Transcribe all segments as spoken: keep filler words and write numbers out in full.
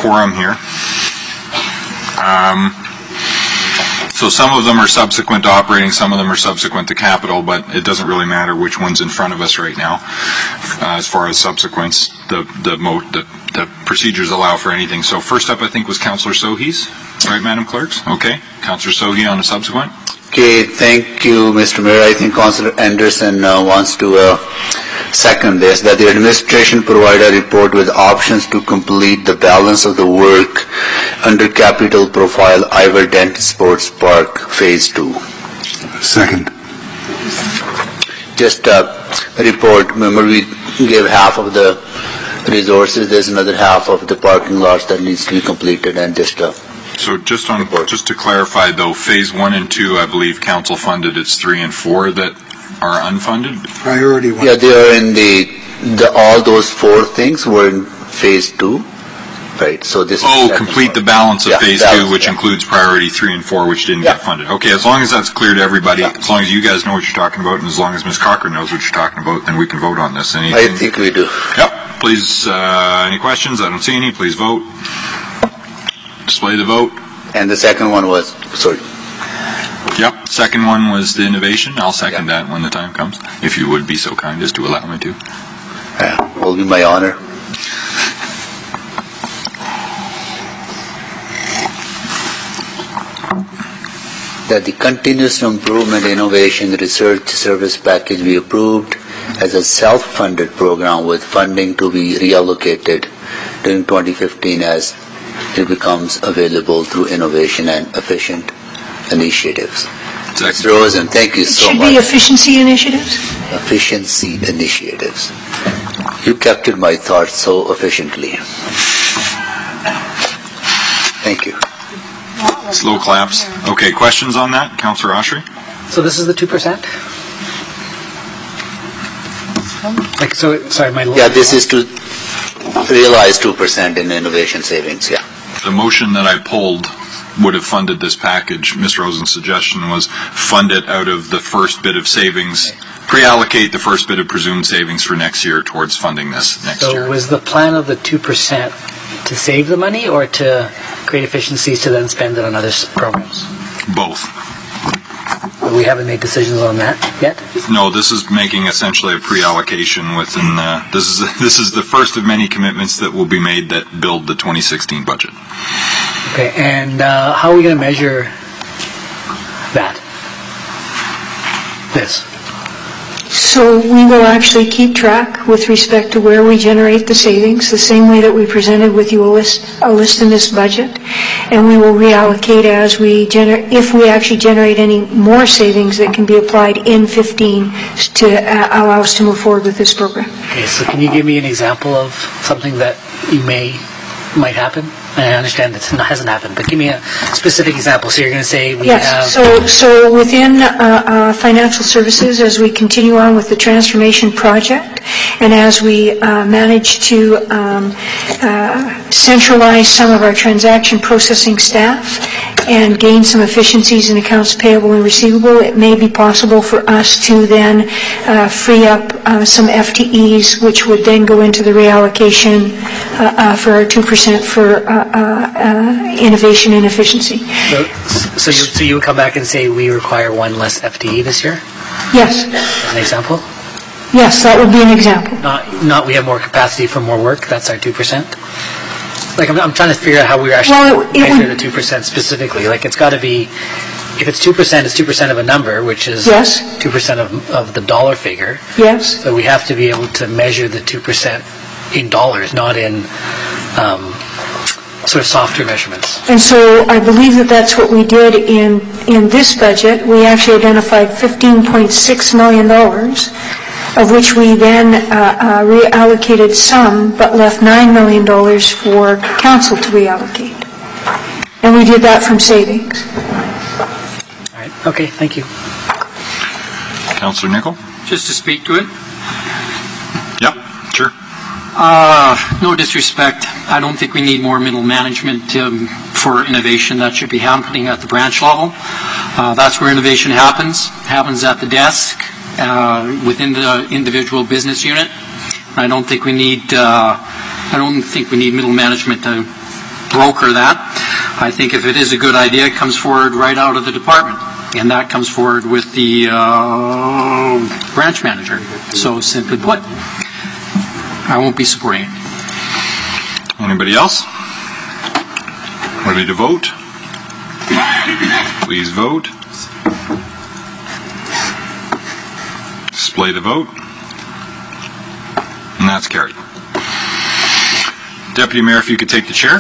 quorum here. Um, so some of them are subsequent to operating, some of them are subsequent to capital, but it doesn't really matter which one's in front of us right now. Uh, as far as subsequence, the the, mo the the procedures allow for anything. So first up, I think, was Councillor Sohi's, right, Madam Clerks? Okay, Councillor Sohi on a subsequent. Okay, thank you, Mister Mayor. I think Councillor Anderson uh, wants to uh, second this, that the administration provide a report with options to complete the balance of the work under capital profile Ivor Dent Sports Park Phase two. Second. Just a report. Remember, we gave half of the resources. There's another half of the parking lots that needs to be completed, and just a So just on, just to clarify though, phase one and two, I believe council funded. It's three and four that are unfunded. Priority one. Yeah, they are in the, the all those four things were in phase two, right? So this. Oh, is complete part. the balance of Yeah, phase balance, two, which yeah. includes priority three and four, which didn't Yeah. get funded. Okay, as long as that's clear to everybody, Yeah. as long as you guys know what you're talking about, and as long as Miz Cochran knows what you're talking about, then we can vote on this. Anything? I think we do. Yep. Please, uh, any questions? I don't see any. Please vote. Display the vote. And the second one was, sorry. Yep. Second one was the innovation. I'll second Yeah. that when the time comes, if you would be so kind as to allow me to. Yeah, will be my honor. That the continuous improvement, innovation, research service package be approved as a self-funded program with funding to be reallocated during twenty fifteen as it becomes available through innovation and efficient initiatives. Mister Rosen, thank you It so should much. be efficiency initiatives. Efficiency initiatives. You captured my thoughts so efficiently. Thank you. Slow claps. Okay, questions on that? Councillor Oshry? So this is the two percent? Like, so, sorry, my... Yeah, this is to realize two percent in innovation savings, yeah. The motion that I pulled would have funded this package. Miz Rosen's suggestion was fund it out of the first bit of savings, pre-allocate the first bit of presumed savings for next year towards funding this next So year. was the plan of the two percent to save the money or to create efficiencies to then spend it on other s- programs? Both. We haven't made decisions on that yet? No, this is making essentially a pre-allocation within the, this is, this is the first of many commitments that will be made that build the twenty sixteen budget. Okay, and uh, how are we going to measure that? This? So we will actually keep track with respect to where we generate the savings, the same way that we presented with you a list, a list in this budget, and we will reallocate as we generate, if we actually generate any more savings that can be applied in fifteen to uh, allow us to move forward with this program. Okay, so can you give me an example of something that you may, might happen? I understand that it hasn't happened, but give me a specific example. So you're going to say we Yes, have... so, so within uh, uh, financial services, as we continue on with the transformation project, and as we uh, manage to um, uh, centralize some of our transaction processing staff and gain some efficiencies in accounts payable and receivable, it may be possible for us to then uh, free up uh, some F T Es, which would then go into the reallocation uh, uh, for our two percent for uh, uh, uh, innovation and efficiency. So, so, you, so you would come back and say we require one less F T E this year, Yes, as an example? yes, that would be an example. Not, not we have more capacity for more work, that's our two percent? Like, I'm, I'm trying to figure out how we actually Well, it- it measure would- the two percent specifically. Like, it's got to be, if it's two percent, it's two percent of a number, which is Yes. two percent of, of the dollar figure. Yes, So we have to be able to measure the two percent in dollars, not in um, sort of softer measurements. and so I believe that that's what we did in, in this budget. We actually identified fifteen point six million dollars, of which we then uh, uh, reallocated some, but left nine million dollars for council to reallocate. And we did that from savings. All right. Okay, thank you. Councillor Nicol? Just to speak to it, Yep, sure. uh, no disrespect, I don't think we need more middle management um, for innovation. That should be happening at the branch level. Uh, that's where innovation happens, happens at the desk, uh, within the individual business unit. I don't think we need, uh, I don't think we need middle management to broker that. I think if it is a good idea, it comes forward right out of the department, and that comes forward with the uh, branch manager. So simply put, I won't be supporting it. Anybody else? Ready to vote? Please vote. Display the vote. And that's carried. Deputy Mayor, if you could take the chair.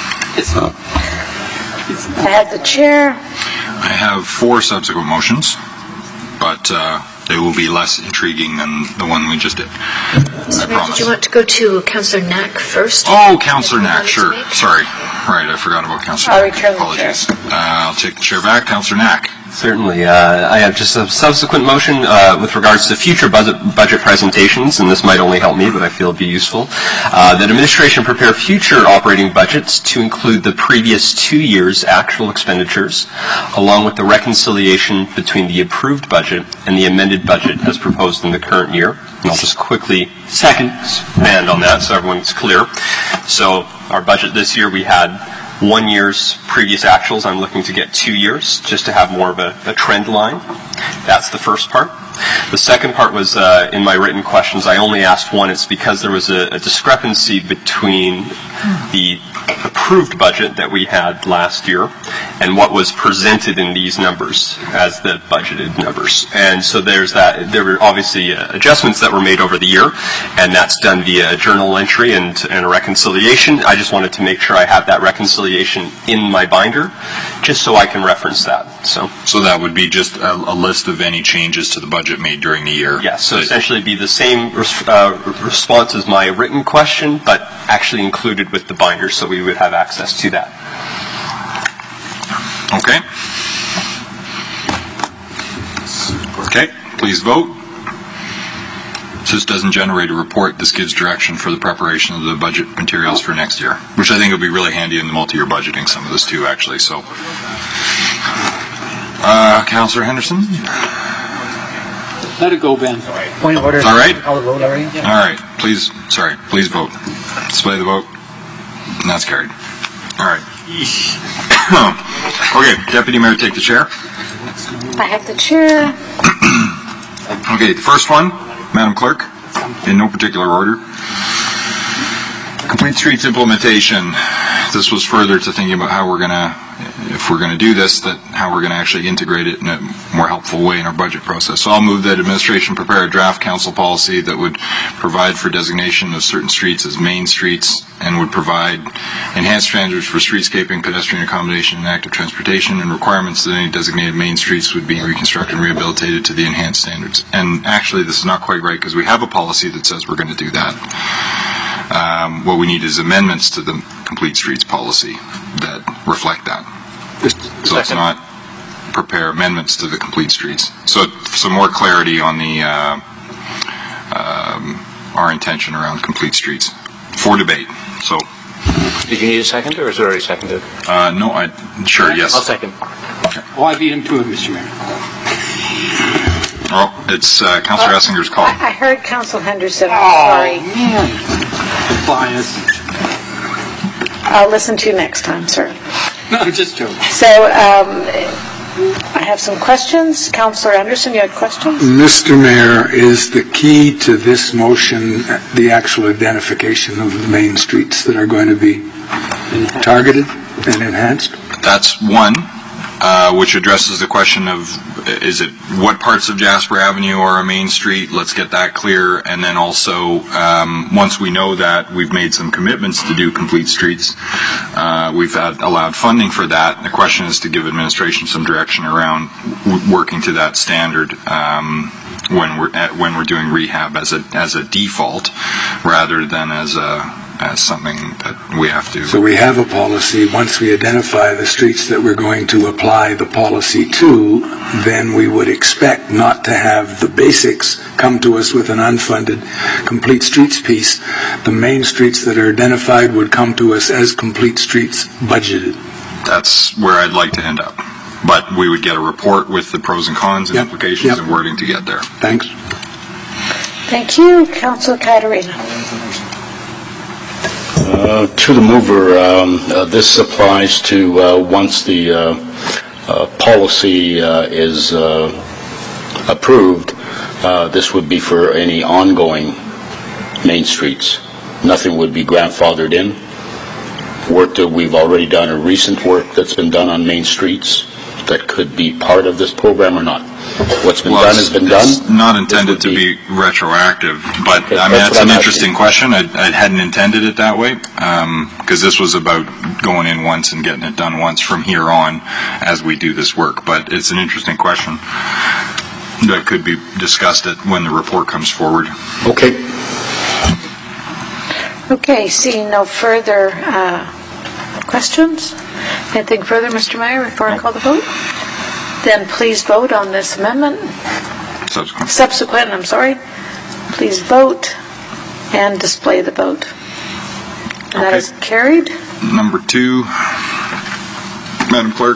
I have the chair. I have four subsequent motions, but uh, they will be less intriguing than the one we just did. I promise. Did you want to go to Councillor Knack first? Oh, Councillor Knack, sure. Sorry. Right, I forgot about Councillor I'll Knack. return the Apologies. Uh, I'll take the chair back. Councillor Knack. Certainly. Uh, I have just a subsequent motion uh, with regards to future budget, budget presentations, and this might only help me, but I feel it'd be useful, uh, that administration prepare future operating budgets to include the previous two years' actual expenditures, along with the reconciliation between the approved budget and the amended budget as proposed in the current year. And I'll just quickly second expand on that so everyone's clear. So our budget this year, we had one year's previous actuals. I'm looking to get two years just to have more of a, a trend line. That's the first part. The second part was uh, in my written questions. I only asked one. It's because there was a, a discrepancy between the approved budget that we had last year and what was presented in these numbers as the budgeted numbers. And so there's that. There were obviously uh, adjustments that were made over the year, and that's done via a journal entry and, and a reconciliation. I just wanted to make sure I have that reconciliation in my binder just so I can reference that. So, so that would be just a, a list of any changes to the budget made during the year. Yes, yeah, so essentially be the same res- uh, response as my written question, but actually included with the binder, so we would have access to that. Okay. Okay, please vote. This doesn't generate a report. This gives direction for the preparation of the budget materials for next year, which I think will be really handy in the multi-year budgeting, some of this too, actually. So, uh, Councillor Henderson? Let it go, Ben. Point of order. All right. All the vote already? All right. Please, sorry, please vote. Display the vote. And that's carried. All right. Okay, Deputy Mayor, take the chair. I have the chair. Okay, the first one, Madam Clerk, in no particular order. Complete Streets implementation. This was further to thinking about how we're going to, if we're going to do this, that how we're going to actually integrate it in a more helpful way in our budget process. So I'll move that administration prepare a draft council policy that would provide for designation of certain streets as main streets and would provide enhanced standards for streetscaping, pedestrian accommodation, and active transportation, and requirements that any designated main streets would be reconstructed and rehabilitated to the enhanced standards. And actually, this is not quite right because we have a policy that says we're going to do that. Um, what we need is amendments to the Complete Streets policy that reflect that. So it's not prepare amendments to the Complete Streets. So some more clarity on the uh, um, our intention around Complete Streets for debate. So. Did you need a second, or is it already seconded? Uh, no, I sure yes. I'll second. Okay. Oh, I beat him to it, Mister Mayor. Oh, it's uh, Councillor Uh, Essinger's call. I, I heard Council Henderson. I'm Oh, sorry. man. Bias. I'll listen to you next time, sir. No, I'm just joking. So um, I have some questions. Councillor Anderson, you had questions? Mister Mayor, is the key to this motion the actual identification of the main streets that are going to be targeted and enhanced? That's one, uh, which addresses the question of, is it what parts of Jasper Avenue are a main street? Let's get that clear. And then also, um, once we know that, we've made some commitments to do Complete Streets. Uh, we've had allowed funding for that. The question is to give administration some direction around w- working to that standard um, when we're at, when we're doing rehab as a as a default, rather than as a as something that we have to. So we have a policy. Once we identify the streets that we're going to apply the policy to, then we would expect not to have the basics come to us with an unfunded Complete Streets piece. The main streets that are identified would come to us as Complete Streets budgeted. That's where I'd like to end up. But we would get a report with the pros and cons and Yep. implications Yep. and wording to get there. Thanks. Thank you. Councillor Caterina. Uh, to the mover, um, uh, this applies to uh, once the uh, uh, policy uh, is uh, approved, uh, this would be for any ongoing main streets. Nothing would be grandfathered in. Work that we've already done, or recent work that's been done on main streets, that could be part of this program or not. What's been well, done has been it's done. Not intended to be, be retroactive, but okay, I mean that's, that's an asking. interesting question. I, I hadn't intended it that way because um, this was about going in once and getting it done once from here on as we do this work. But it's an interesting question that could be discussed at when the report comes forward. Okay. Okay. Seeing no further uh, questions, anything further, Mister Mayor, before I call the vote? Then please vote on this amendment. Subsequent. Subsequent, I'm sorry. Please vote and display the vote. And okay. That is carried. Number two, Madam Clerk.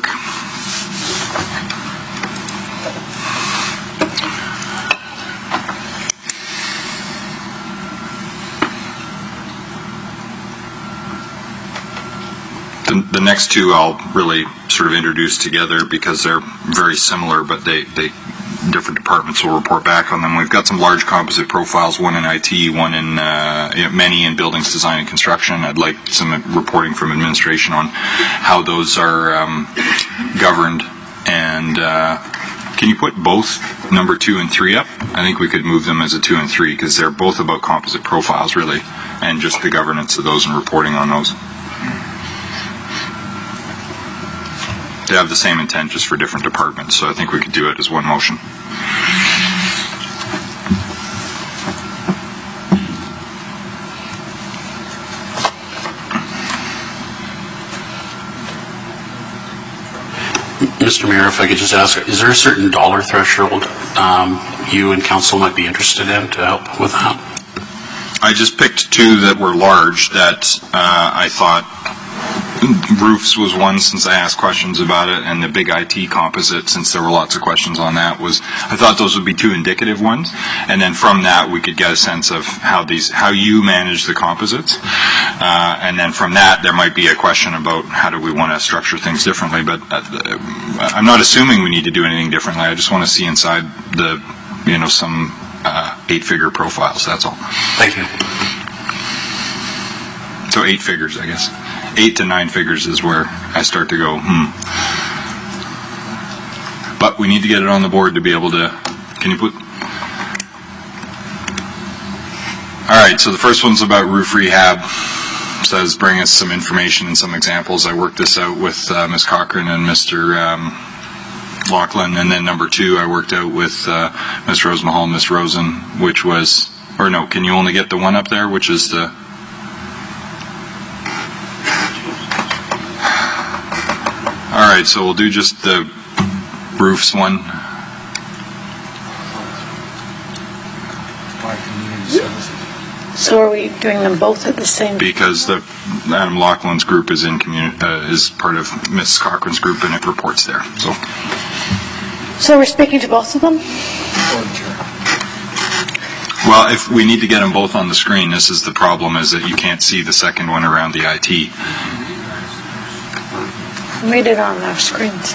The, the next two I'll really sort of introduce together because they're very similar, but they, they different departments will report back on them. We've got some large composite profiles, one in I T, one in uh, many in buildings, design, and construction. I'd like some reporting from administration on how those are um, governed. And uh, can you put both number two and three up? I think we could move them as a two and three because they're both about composite profiles, really, and just the governance of those and reporting on those. They have the same intent just for different departments, so I think we could do it as one motion. Mister Mayor, if I could just ask, is there a certain dollar threshold um, you and council might be interested in to help with that? I just picked two that were large that uh, I thought roofs was one since I asked questions about it, and the big I T composite, since there were lots of questions on that, was I thought those would be two indicative ones, and then from that we could get a sense of how these how you manage the composites, uh, and then from that there might be a question about how do we want to structure things differently. But uh, I'm not assuming we need to do anything differently. I just want to see inside the you know some uh, eight-figure profiles. That's all. Thank you. So eight figures, I guess. Eight to nine figures is where I start to go, hmm. But we need to get it on the board to be able to, can you put? All right, so the first one's about roof rehab. Says bring us some information and some examples. I worked this out with uh, Miz Cochran and Mister Um, Lachlan. And then number two, I worked out with uh, Miz Rosemahal and Miz Rosen, which was, or no, can you only get the one up there, which is the, all right, so we'll do just the roofs one. So are we doing them both at the same? Because the Adam Laughlin's group is in communi- uh, is part of Miz Cochran's group, and it reports there. So. So we're speaking to both of them? Well, if we need to get them both on the screen, this is the problem: is that you can't see the second one around the I T. Read it on our screens.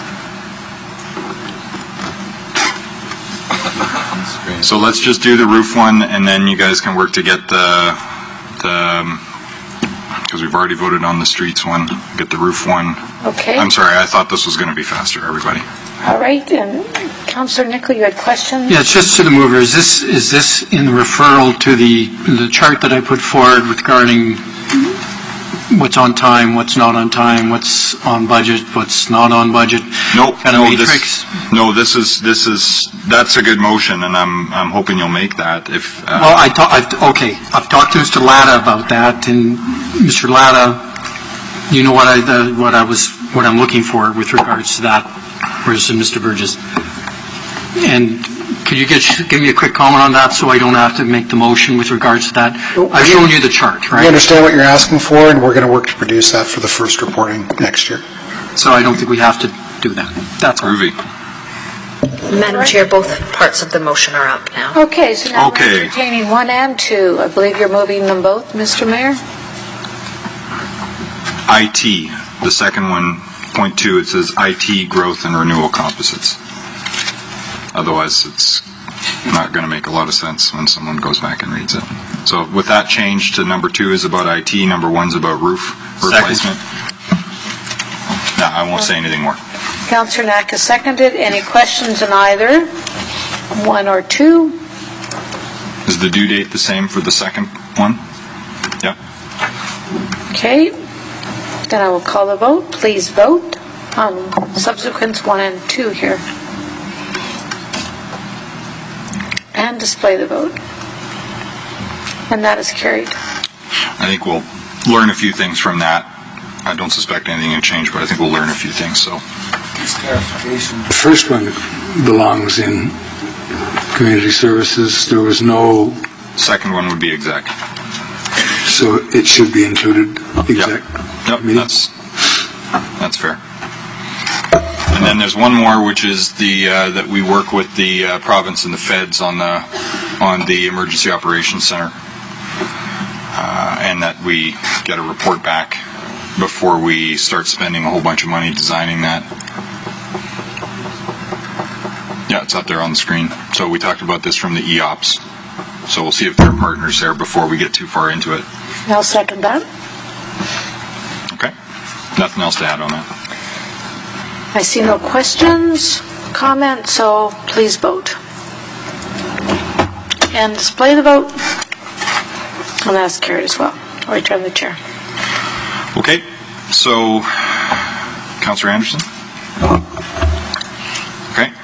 So let's just do the roof one, and then you guys can work to get the, the because we've already voted on the streets one, get the roof one. Okay. I'm sorry, I thought this was going to be faster, everybody. All right, and Councillor Nicol, you had questions? Yeah, it's just to the mover. Is this is this in referral to the the chart that I put forward regarding what's on time, what's not on time, what's on budget, what's not on budget? Nope. Kind no, of matrix? This, no, this is this is that's a good motion, and I'm I'm hoping you'll make that. If uh, well, I ta- I've, okay, I've talked to Mister Latta about that, and Mister Latta, you know what I the, what I was what I'm looking for with regards to that, whereas Mister Burgess. And could you get, give me a quick comment on that so I don't have to make the motion with regards to that? I've shown you the chart, right? We understand what you're asking for, and we're going to work to produce that for the first reporting next year. So I don't think we have to do that. That's all. Ruby. Madam Chair, both parts of the motion are up now. Okay, so now okay. we're entertaining one and two. I believe you're moving them both, Mister Mayor? I T, the second one, point two, it says I T growth and renewal composites. Otherwise, it's not going to make a lot of sense when someone goes back and reads it. So with that change to number two is about I T, number one's about roof replacement. No, I won't say anything more. Councillor Knack has seconded. Any questions on either one or two? Is the due date the same for the second one? Yeah. Okay. Then I will call the vote. Please vote on subsequents one and two here. And display the vote. And that is carried. I think we'll learn a few things from that. I don't suspect anything will change, but I think we'll learn a few things. So, the first one belongs in community services. There was no. Second one would be exec. So it should be included. Exec. Yep, yep that's that's fair. And then there's one more, which is the uh, that we work with the uh, province and the feds on the on the emergency operations center, uh, and that we get a report back before we start spending a whole bunch of money designing that. Yeah, it's up there on the screen. So we talked about this from the E O P S. So we'll see if there are partners there before we get too far into it. I'll second that. Okay. Nothing else to add on that. I see no questions, comments, so please vote. And display the vote. And that's carried as well. I'll return the chair. Okay. So, Councillor Anderson? Okay.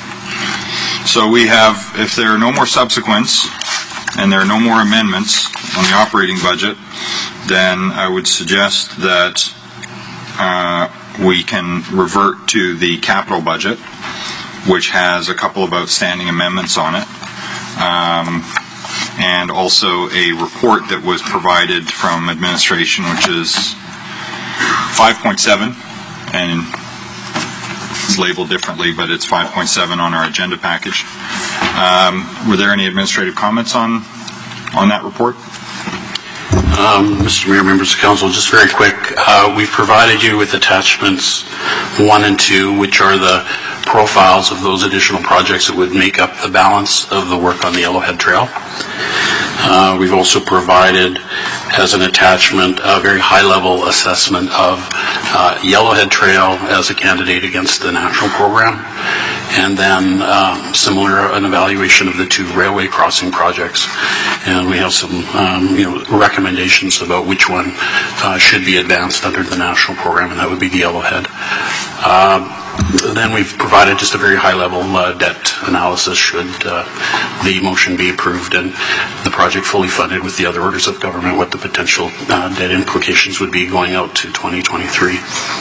So we have, if there are no more subsequents and there are no more amendments on the operating budget, then I would suggest that uh, we can revert to the capital budget, which has a couple of outstanding amendments on it, um, and also a report that was provided from administration, which is five point seven, and it's labeled differently, but it's five point seven on our agenda package. Um, were there any administrative comments on on that report? Um, Mister Mayor, members of council, just very quick, uh, we've provided you with attachments one and two, which are the profiles of those additional projects that would make up the balance of the work on the Yellowhead Trail. Uh, we've also provided as an attachment a very high-level assessment of uh, Yellowhead Trail as a candidate against the national program, and then um, similar an evaluation of the two railway crossing projects. And we have some um, you know, recommendations about which one uh, should be advanced under the national program, and that would be the Yellowhead. Uh, Then we've provided just a very high-level uh, debt analysis should uh, the motion be approved and the project fully funded with the other orders of government, what the potential uh, debt implications would be going out to twenty twenty-three.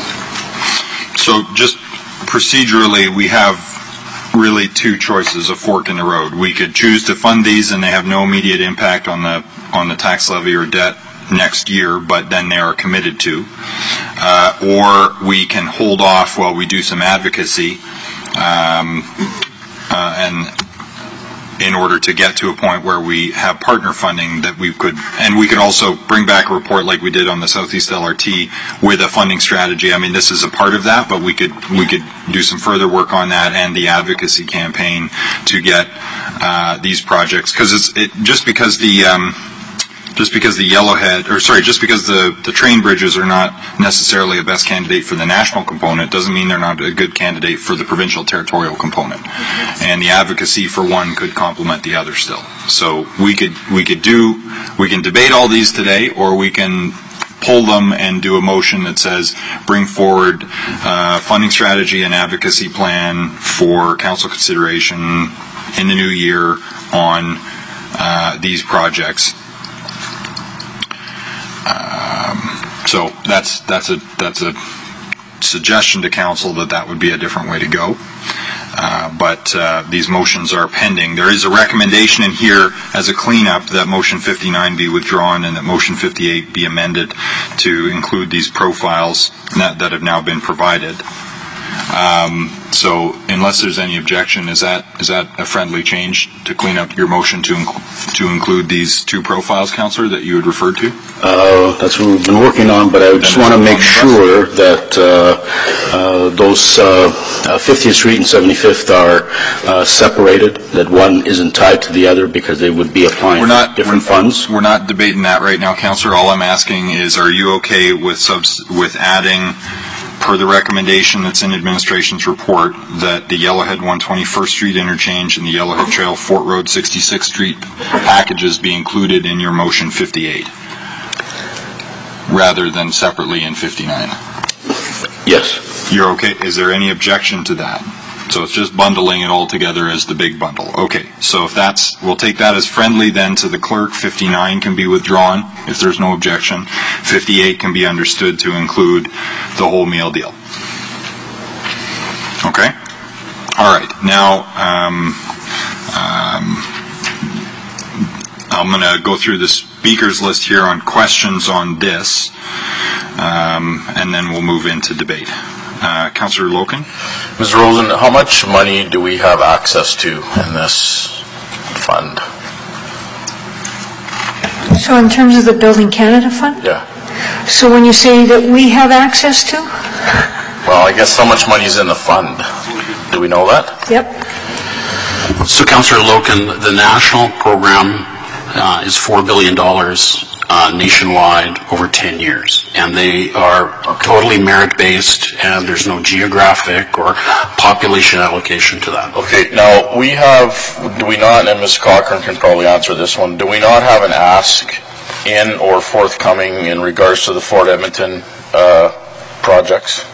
So just procedurally, we have really two choices, a fork in the road. We could choose to fund these and they have no immediate impact on the on the tax levy or debt next year, but then they are committed to. Uh, or we can hold off while we do some advocacy um, uh, and in order to get to a point where we have partner funding that we could, and we could also bring back a report like we did on the Southeast L R T with a funding strategy. I mean, this is a part of that, but we could we could do some further work on that and the advocacy campaign to get uh, these projects, because it's it, just because the um, just because the Yellowhead, or sorry, just because the, the train bridges are not necessarily a best candidate for the national component doesn't mean they're not a good candidate for the provincial territorial component. And the advocacy for one could complement the other still. So we could we could do we can debate all these today, or we can pull them and do a motion that says bring forward uh, funding strategy and advocacy plan for council consideration in the new year on uh, these projects. Um, so that's that's a that's a suggestion to council that that would be a different way to go. Uh, but uh, these motions are pending. There is a recommendation in here as a cleanup that motion fifty-nine be withdrawn and that motion fifty-eight be amended to include these profiles that, that have now been provided. Um, So unless there's any objection, is that is that a friendly change to clean up your motion to inc- to include these two profiles, Councillor, that you had referred to? Uh, that's what we've been working on, but I just want to make sure that uh, uh, those uh, uh, fiftieth Street and seventy-fifth are uh, separated, that one isn't tied to the other because they would be applying We're not, for different we're, funds. We're not debating that right now, Councillor. All I'm asking is, are you okay with subs- with adding, per the recommendation that's in administration's report, that the Yellowhead one hundred twenty-first Street interchange and the Yellowhead Trail Fort Road sixty-sixth Street packages be included in your motion fifty-eight, rather than separately in fifty-nine? Yes. You're okay? Is there any objection to that? So it's just bundling it all together as the big bundle. Okay, so if that's, we'll take that as friendly then to the clerk. fifty-nine can be withdrawn if there's no objection. fifty-eight can be understood to include the whole meal deal. Okay? All right, now um, um, I'm going to go through the speakers list here on questions on this, um, and then we'll move into debate. Uh, Councillor Loken? Miz Rosen, how much money do we have access to in this fund? So in terms of the Building Canada Fund? Yeah. So when you say that we have access to? Well, I guess how much money is in the fund? Do we know that? Yep. So, Councillor Loken, the national program uh, is four billion dollars uh, nationwide over ten years. And they are totally merit-based, and there's no geographic or population allocation to that. Okay, now we have, do we not, and Miz Cochran can probably answer this one, do we not have an ask in or forthcoming in regards to the Fort Edmonton uh, projects?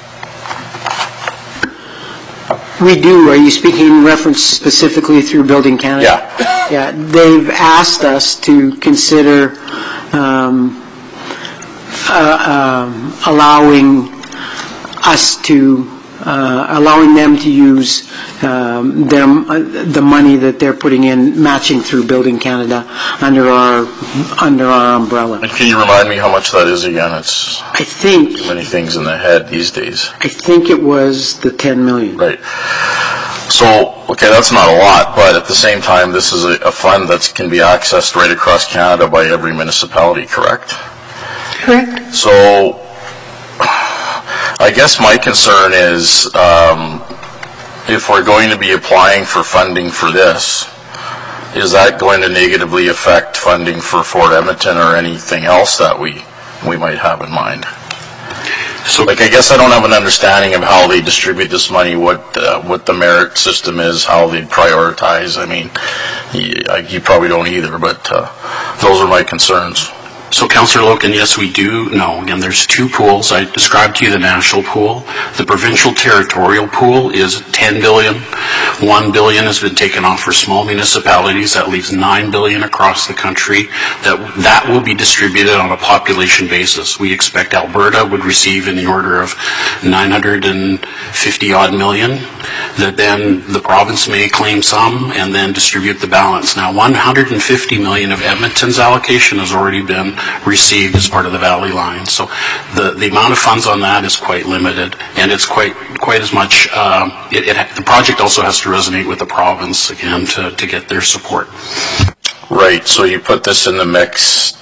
We do. Are you speaking in reference specifically through Building Canada? Yeah. Yeah. They've asked us to consider um, uh, um, allowing us to, uh, allowing them to use um, them, uh, the money that they're putting in, matching through Building Canada under our under our umbrella. And can you remind me how much that is again? It's I think too many things in the head these days. I think it was the ten million. Right. So, okay, that's not a lot, but at the same time, this is a, a fund that can be accessed right across Canada by every municipality, correct? Correct. So, I guess my concern is um, if we're going to be applying for funding for this, is that going to negatively affect funding for Fort Edmonton or anything else that we we might have in mind? So, like, I guess I don't have an understanding of how they distribute this money, what uh, what the merit system is, how they prioritize. I mean, you, you probably don't either, but uh, those are my concerns. So, Councillor Loken, yes, we do know. Again, there's two pools. I described to you the national pool. The provincial territorial pool is ten billion dollars. one billion dollars has been taken off for small municipalities. That leaves nine billion dollars across the country. That that will be distributed on a population basis. We expect Alberta would receive in the order of nine hundred fifty odd million. That then the province may claim some and then distribute the balance. Now, one hundred fifty million of Edmonton's allocation has already been received as part of the Valley Line. So the, the amount of funds on that is quite limited, and it's quite quite as much, um, it, it, the project also has to resonate with the province, again, to, to get their support. Right, so you put this in the mix,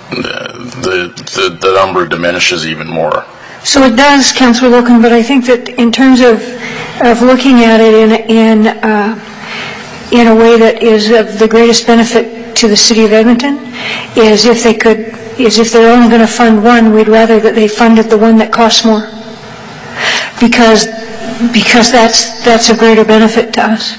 the, the, the number diminishes even more. So it does, Councillor Loken, but I think that in terms of, of looking at it in, in, uh, in a way that is of the greatest benefit to the City of Edmonton, is if they could, is if they're only going to fund one, we'd rather that they funded the one that costs more, because because that's that's a greater benefit to us.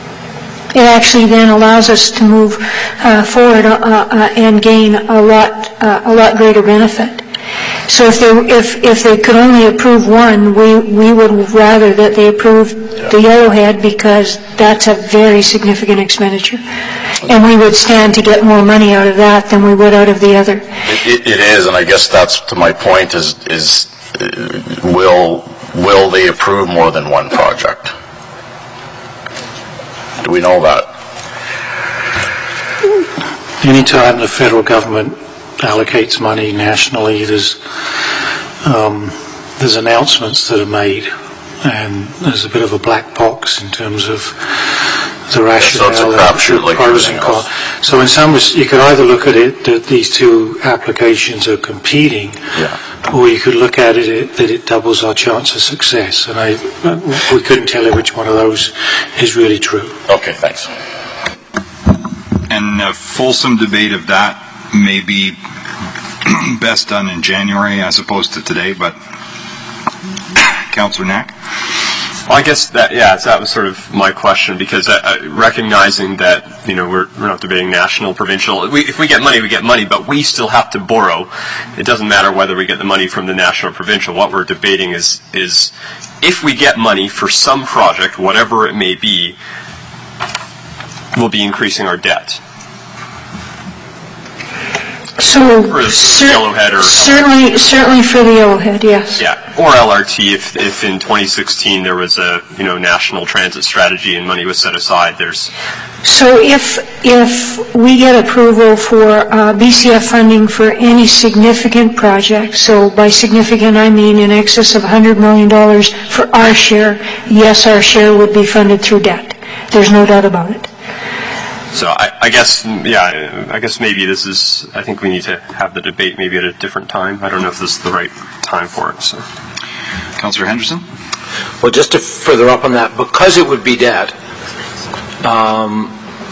It actually then allows us to move uh, forward uh, uh, and gain a lot uh, a lot greater benefit. So if they if if they could only approve one, we we would rather that they approve the Yellowhead, because that's a very significant expenditure, and we would stand to get more money out of that than we would out of the other. It, it, it is, and I guess that's to my point. Is is uh, will will they approve more than one project? Do we know that? Anytime the federal government allocates money nationally, there's um, there's announcements that are made and there's a bit of a black box in terms of the Yeah, so it's a rationale, crapshoot the like pros and everything else. cons. So in some ways, you could either look at it that these two applications are competing, Yeah. or you could look at it that it doubles our chance of success. And I, we couldn't tell you which one of those is really true. Okay, thanks. And a fulsome debate of that may be best done in January as opposed to today, but Councillor Knack? Well, I guess that, yeah, that was sort of my question, because uh, uh, recognizing that, you know, we're, we're not debating national, provincial. We, if we get money, we get money, but we still have to borrow. It doesn't matter whether we get the money from the national or provincial. What we're debating is, is if we get money for some project, whatever it may be, we'll be increasing our debt. So For the cer- Yellowhead or certainly, certainly for the Yellowhead, yes. Yeah, or L R T if if in twenty sixteen there was a, you know, national transit strategy and money was set aside. There's So if if we get approval for uh, B C F funding for any significant project, so by significant I mean in excess of one hundred million dollars for our share, yes, our share would be funded through debt. There's no doubt about it. So I, I guess, yeah, I guess maybe this is, I think we need to have the debate maybe at a different time. I don't know if this is the right time for it. So, Councillor Henderson? Well, just to further up on that, because it would be debt, um,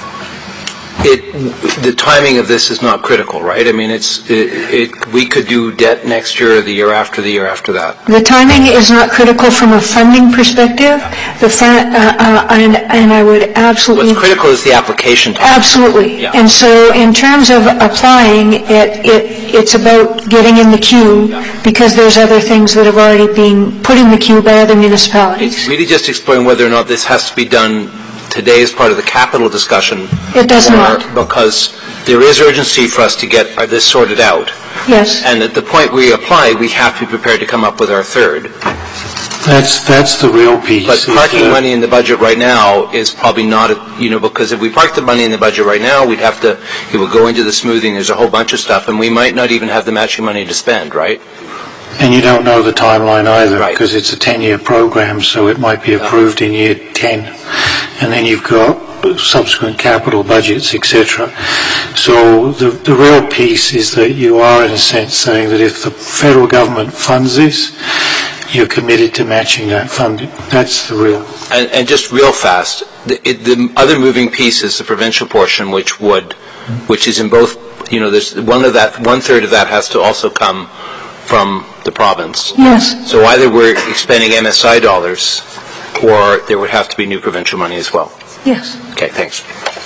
it, the timing of this is not critical, right? I mean, it's it, it, we could do debt next year, or the year after, the year after that. The timing is not critical from a funding perspective. The fa- uh, uh, and, and I would absolutely... What's critical is the application time. Absolutely. Yeah. And so in terms of applying, it, it, it's about getting in the queue because there's other things that have already been put in the queue by other municipalities. It's really just explain whether or not this has to be done today as part of the capital discussion. It does or not. Because there is urgency for us to get this sorted out. Yes. And at the point we apply, we have to be prepared to come up with our third. That's that's the real piece. But is, parking uh, money in the budget right now is probably not, a, you know, because if we park the money in the budget right now, we'd have to, it would go into the smoothing, there's a whole bunch of stuff, and we might not even have the matching money to spend, right? And you don't know the timeline either, Right. because it's a ten-year program, so it might be approved in year ten, and then you've got subsequent capital budgets, et cetera. So the, the real piece is that you are, in a sense, saying that if the federal government funds this, you're committed to matching that funding. That's the real... And, and just real fast, the, it, the other moving piece is the provincial portion, which would, which is in both, you know, there's one of that, one-third of that has to also come from the province. Yes. So either we're expending M S I dollars, or there would have to be new provincial money as well. Yes. Okay, thanks.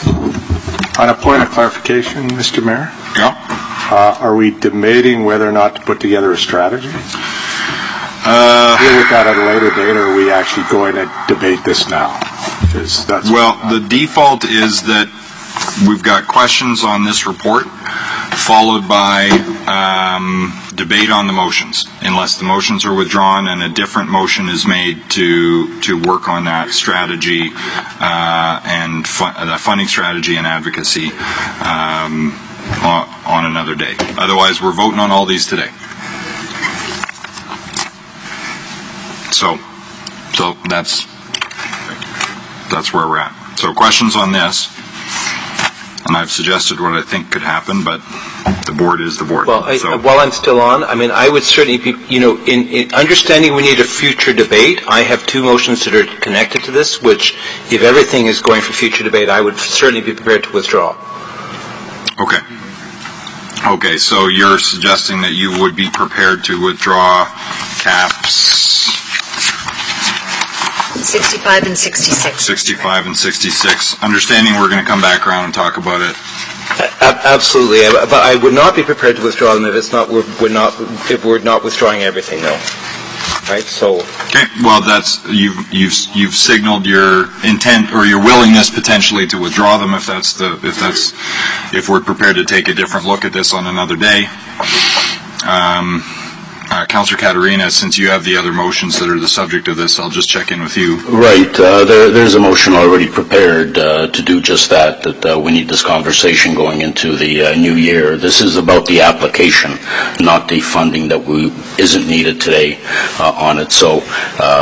On a point of clarification, Mister Mayor, Yeah. uh, are we debating whether or not to put together a strategy? Uh, Deal with that at a later date, or are we actually going to debate this now? 'Cause that's Well, the default is that we've got questions on this report, followed by um, debate on the motions, unless the motions are withdrawn and a different motion is made to to work on that strategy uh, and fu- the funding strategy and advocacy um, on, on another day. Otherwise, we're voting on all these today. So, so that's that's where we're at. So questions on this, and I've suggested what I think could happen, but the board is the board. Well, I, so. while I'm still on, I mean, I would certainly be, you know, in, in understanding we need a future debate, I have two motions that are connected to this, which, if everything is going for future debate, I would certainly be prepared to withdraw. Okay. Okay, so you're suggesting that you would be prepared to withdraw caps sixty-five and sixty-six. sixty-five and sixty-six, understanding we're going to come back around and talk about it. A- absolutely, but I would not be prepared to withdraw them if it's not we're, we're not if we're not withdrawing everything, though. Right? So. Okay. Well, that's you've you've you've signaled your intent or your willingness potentially to withdraw them if that's the if that's if we're prepared to take a different look at this on another day. Um, uh, Councillor Caterina, since you have the other motions that are the subject of this, I'll just check in with you. Right. Uh, there, there's a motion already prepared uh, to do just that, that uh, we need this conversation going into the uh, new year. This is about the application, not the funding that we isn't needed today uh, on it. So uh,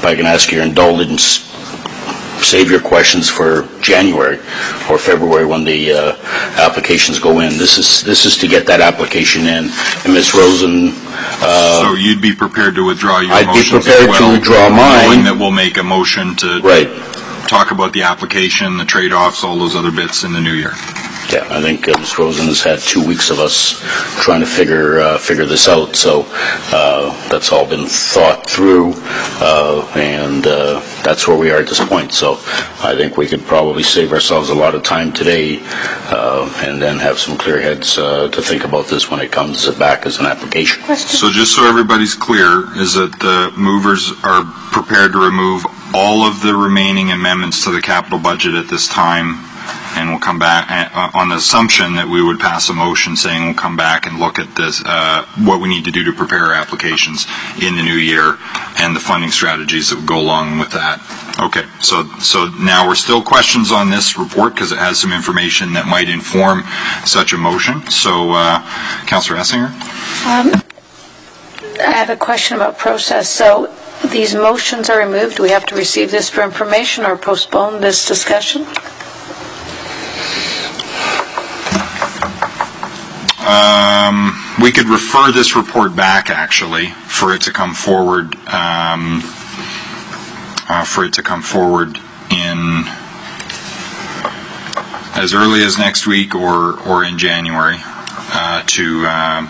if I can ask your indulgence, save your questions for January or February when the uh, applications go in. This is this is to get that application in. And Miz Rosen... Uh, so you'd be prepared to withdraw your I'd motions be prepared as well, to withdraw mine. knowing that we'll make a motion to right. talk about the application, the trade-offs, all those other bits in the new year. Yeah, I think uh, Miz Rosen has had two weeks of us trying to figure uh, figure this out, so uh, that's all been thought through, uh, and uh, that's where we are at this point. So I think we could probably save ourselves a lot of time today, uh, and then have some clear heads uh, to think about this when it comes back as an application. So just so everybody's clear, is that the movers are prepared to remove all of the remaining amendments to the capital budget at this time, and we'll come back uh, on the assumption that we would pass a motion saying we'll come back and look at this, uh, what we need to do to prepare our applications in the new year and the funding strategies that would go along with that. Okay, so so now we're still questions on this report because it has some information that might inform such a motion. So, uh, Councillor Essinger? Um, I have a question about process. So these motions are removed. Do we have to receive this for information or postpone this discussion? Um, we could refer this report back, actually, for it to come forward, um, uh, for it to come forward in as early as next week or, or in January uh, to um,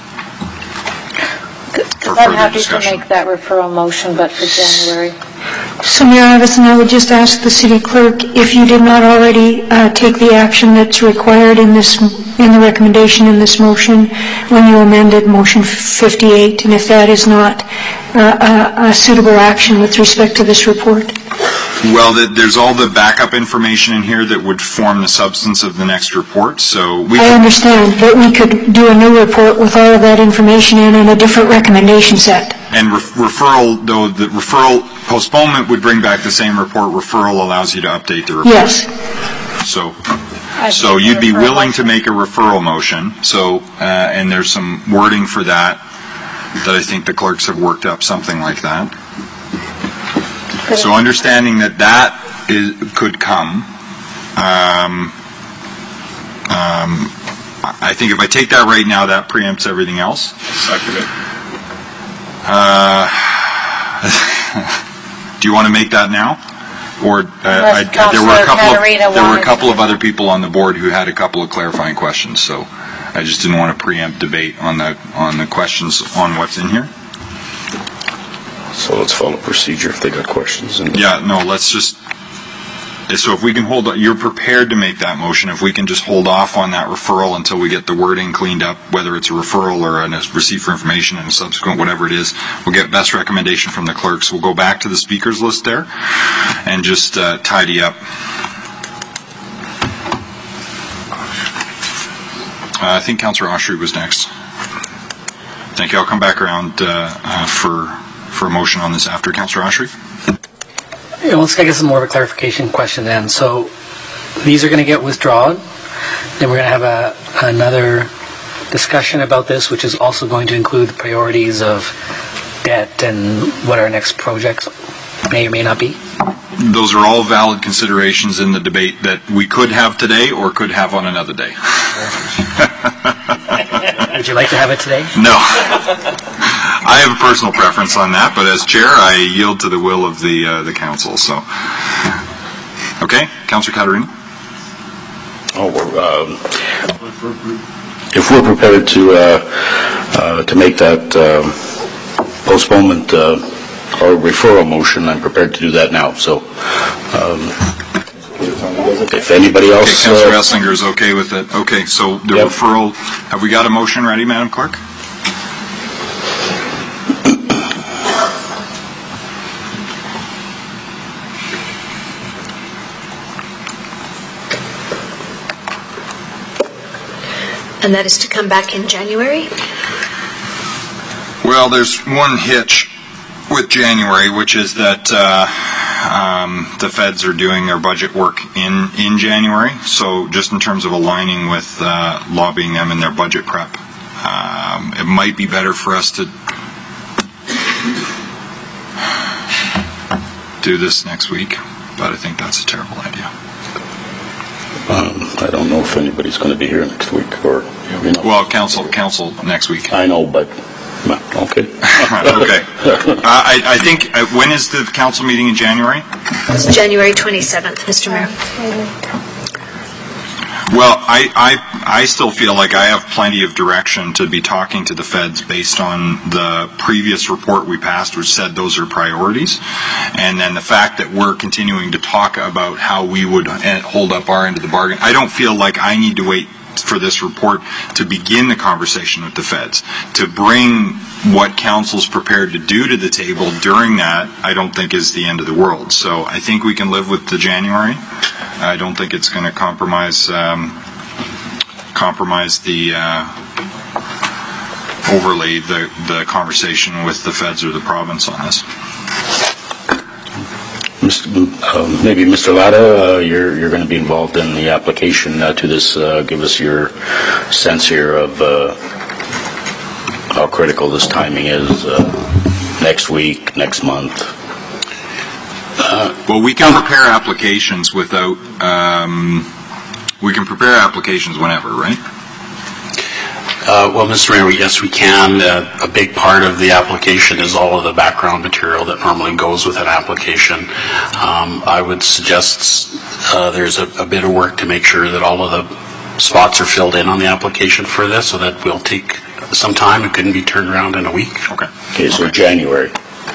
for I'm further happy discussion. to make that referral motion, but for January. So, Mayor Iveson, I would just ask the city clerk if you did not already uh, take the action that's required in this, in the recommendation in this motion when you amended motion fifty-eight, and if that is not uh, a, a suitable action with respect to this report. Well, the, there's all the backup information in here that would form the substance of the next report. So we. I understand, but we could do a new report with all of that information in and a different recommendation set. And re- referral, though, the referral postponement would bring back the same report. Referral allows you to update the report. Yes. So, so you'd be willing to make a referral motion. So, uh, and there's some wording for that that I think the clerks have worked up, something like that. So understanding that that is, could come, um, um, I think if I take that right now, that preempts everything else. Uh, do you want to make that now? Or uh, I, there were a couple of, there were a couple of other people on the board who had a couple of clarifying questions, so I just didn't want to preempt debate on the on the questions on what's in here. So let's follow procedure if they got questions. And yeah, no, let's just. So if we can hold, you're prepared to make that motion. If we can just hold off on that referral until we get the wording cleaned up, whether it's a referral or a receipt for information and a subsequent, whatever it is, we'll get best recommendation from the clerks. We'll go back to the speakers list there and just uh, tidy up. Uh, I think Councillor Austrie was next. Thank you. I'll come back around uh, uh, for for a motion on this after Councillor Austrie. Yeah, well, I guess it's more of a clarification question then. So these are going to get withdrawn. Then we're going to have a, another discussion about this, which is also going to include the priorities of debt and what our next projects may or may not be. Those are all valid considerations in the debate that we could have today or could have on another day. Would you like to have it today? No. I have a personal preference on that, but as chair, I yield to the will of the uh, the council. So, okay, Councillor Caterina. Oh, we're, um, if we're prepared to uh, uh, to make that uh, postponement uh, or referral motion, I'm prepared to do that now. So, um, if anybody else, okay, Councillor uh, Esslinger is okay with it. Okay, so the yep. referral. Have we got a motion ready, Madam Clerk? And that is to come back in January? Well, there's one hitch with January, which is that uh, um, the feds are doing their budget work in, in January. So just in terms of aligning with uh, lobbying them in their budget prep, um, it might be better for us to do this next week, but I think that's a terrible idea. Um, I don't know if anybody's going to be here next week, or, you know. Well, council, council next week. I know, but, well, okay. Okay. Uh, I, I think, uh, when is the council meeting in January? It's January twenty-seventh, Mister Mayor. Well, I, I, I still feel like I have plenty of direction to be talking to the feds based on the previous report we passed, which said those are priorities. And then the fact that we're continuing to talk about how we would hold up our end of the bargain. I don't feel like I need to wait for this report to begin the conversation with the feds. To bring what council's prepared to do to the table during that, I don't think is the end of the world. So I think we can live with the January. I don't think it's going to compromise um, compromise the uh, overlay the the conversation with the feds or the province on this. Mister Uh, maybe Mister Latta, uh, you're you're going to be involved in the application uh, to this. Uh, give us your sense here of uh, how critical this timing is. Uh, next week, next month. Uh, well, we can prepare applications without. Um, we can prepare applications whenever, right? Uh, well, Mister Mayor, yes, we can. Uh, a big part of the application is all of the background material that normally goes with an application. Um, I would suggest uh, there's a, a bit of work to make sure that all of the spots are filled in on the application for this, so that will take some time. It couldn't be turned around in a week. Okay. Okay, so okay. January.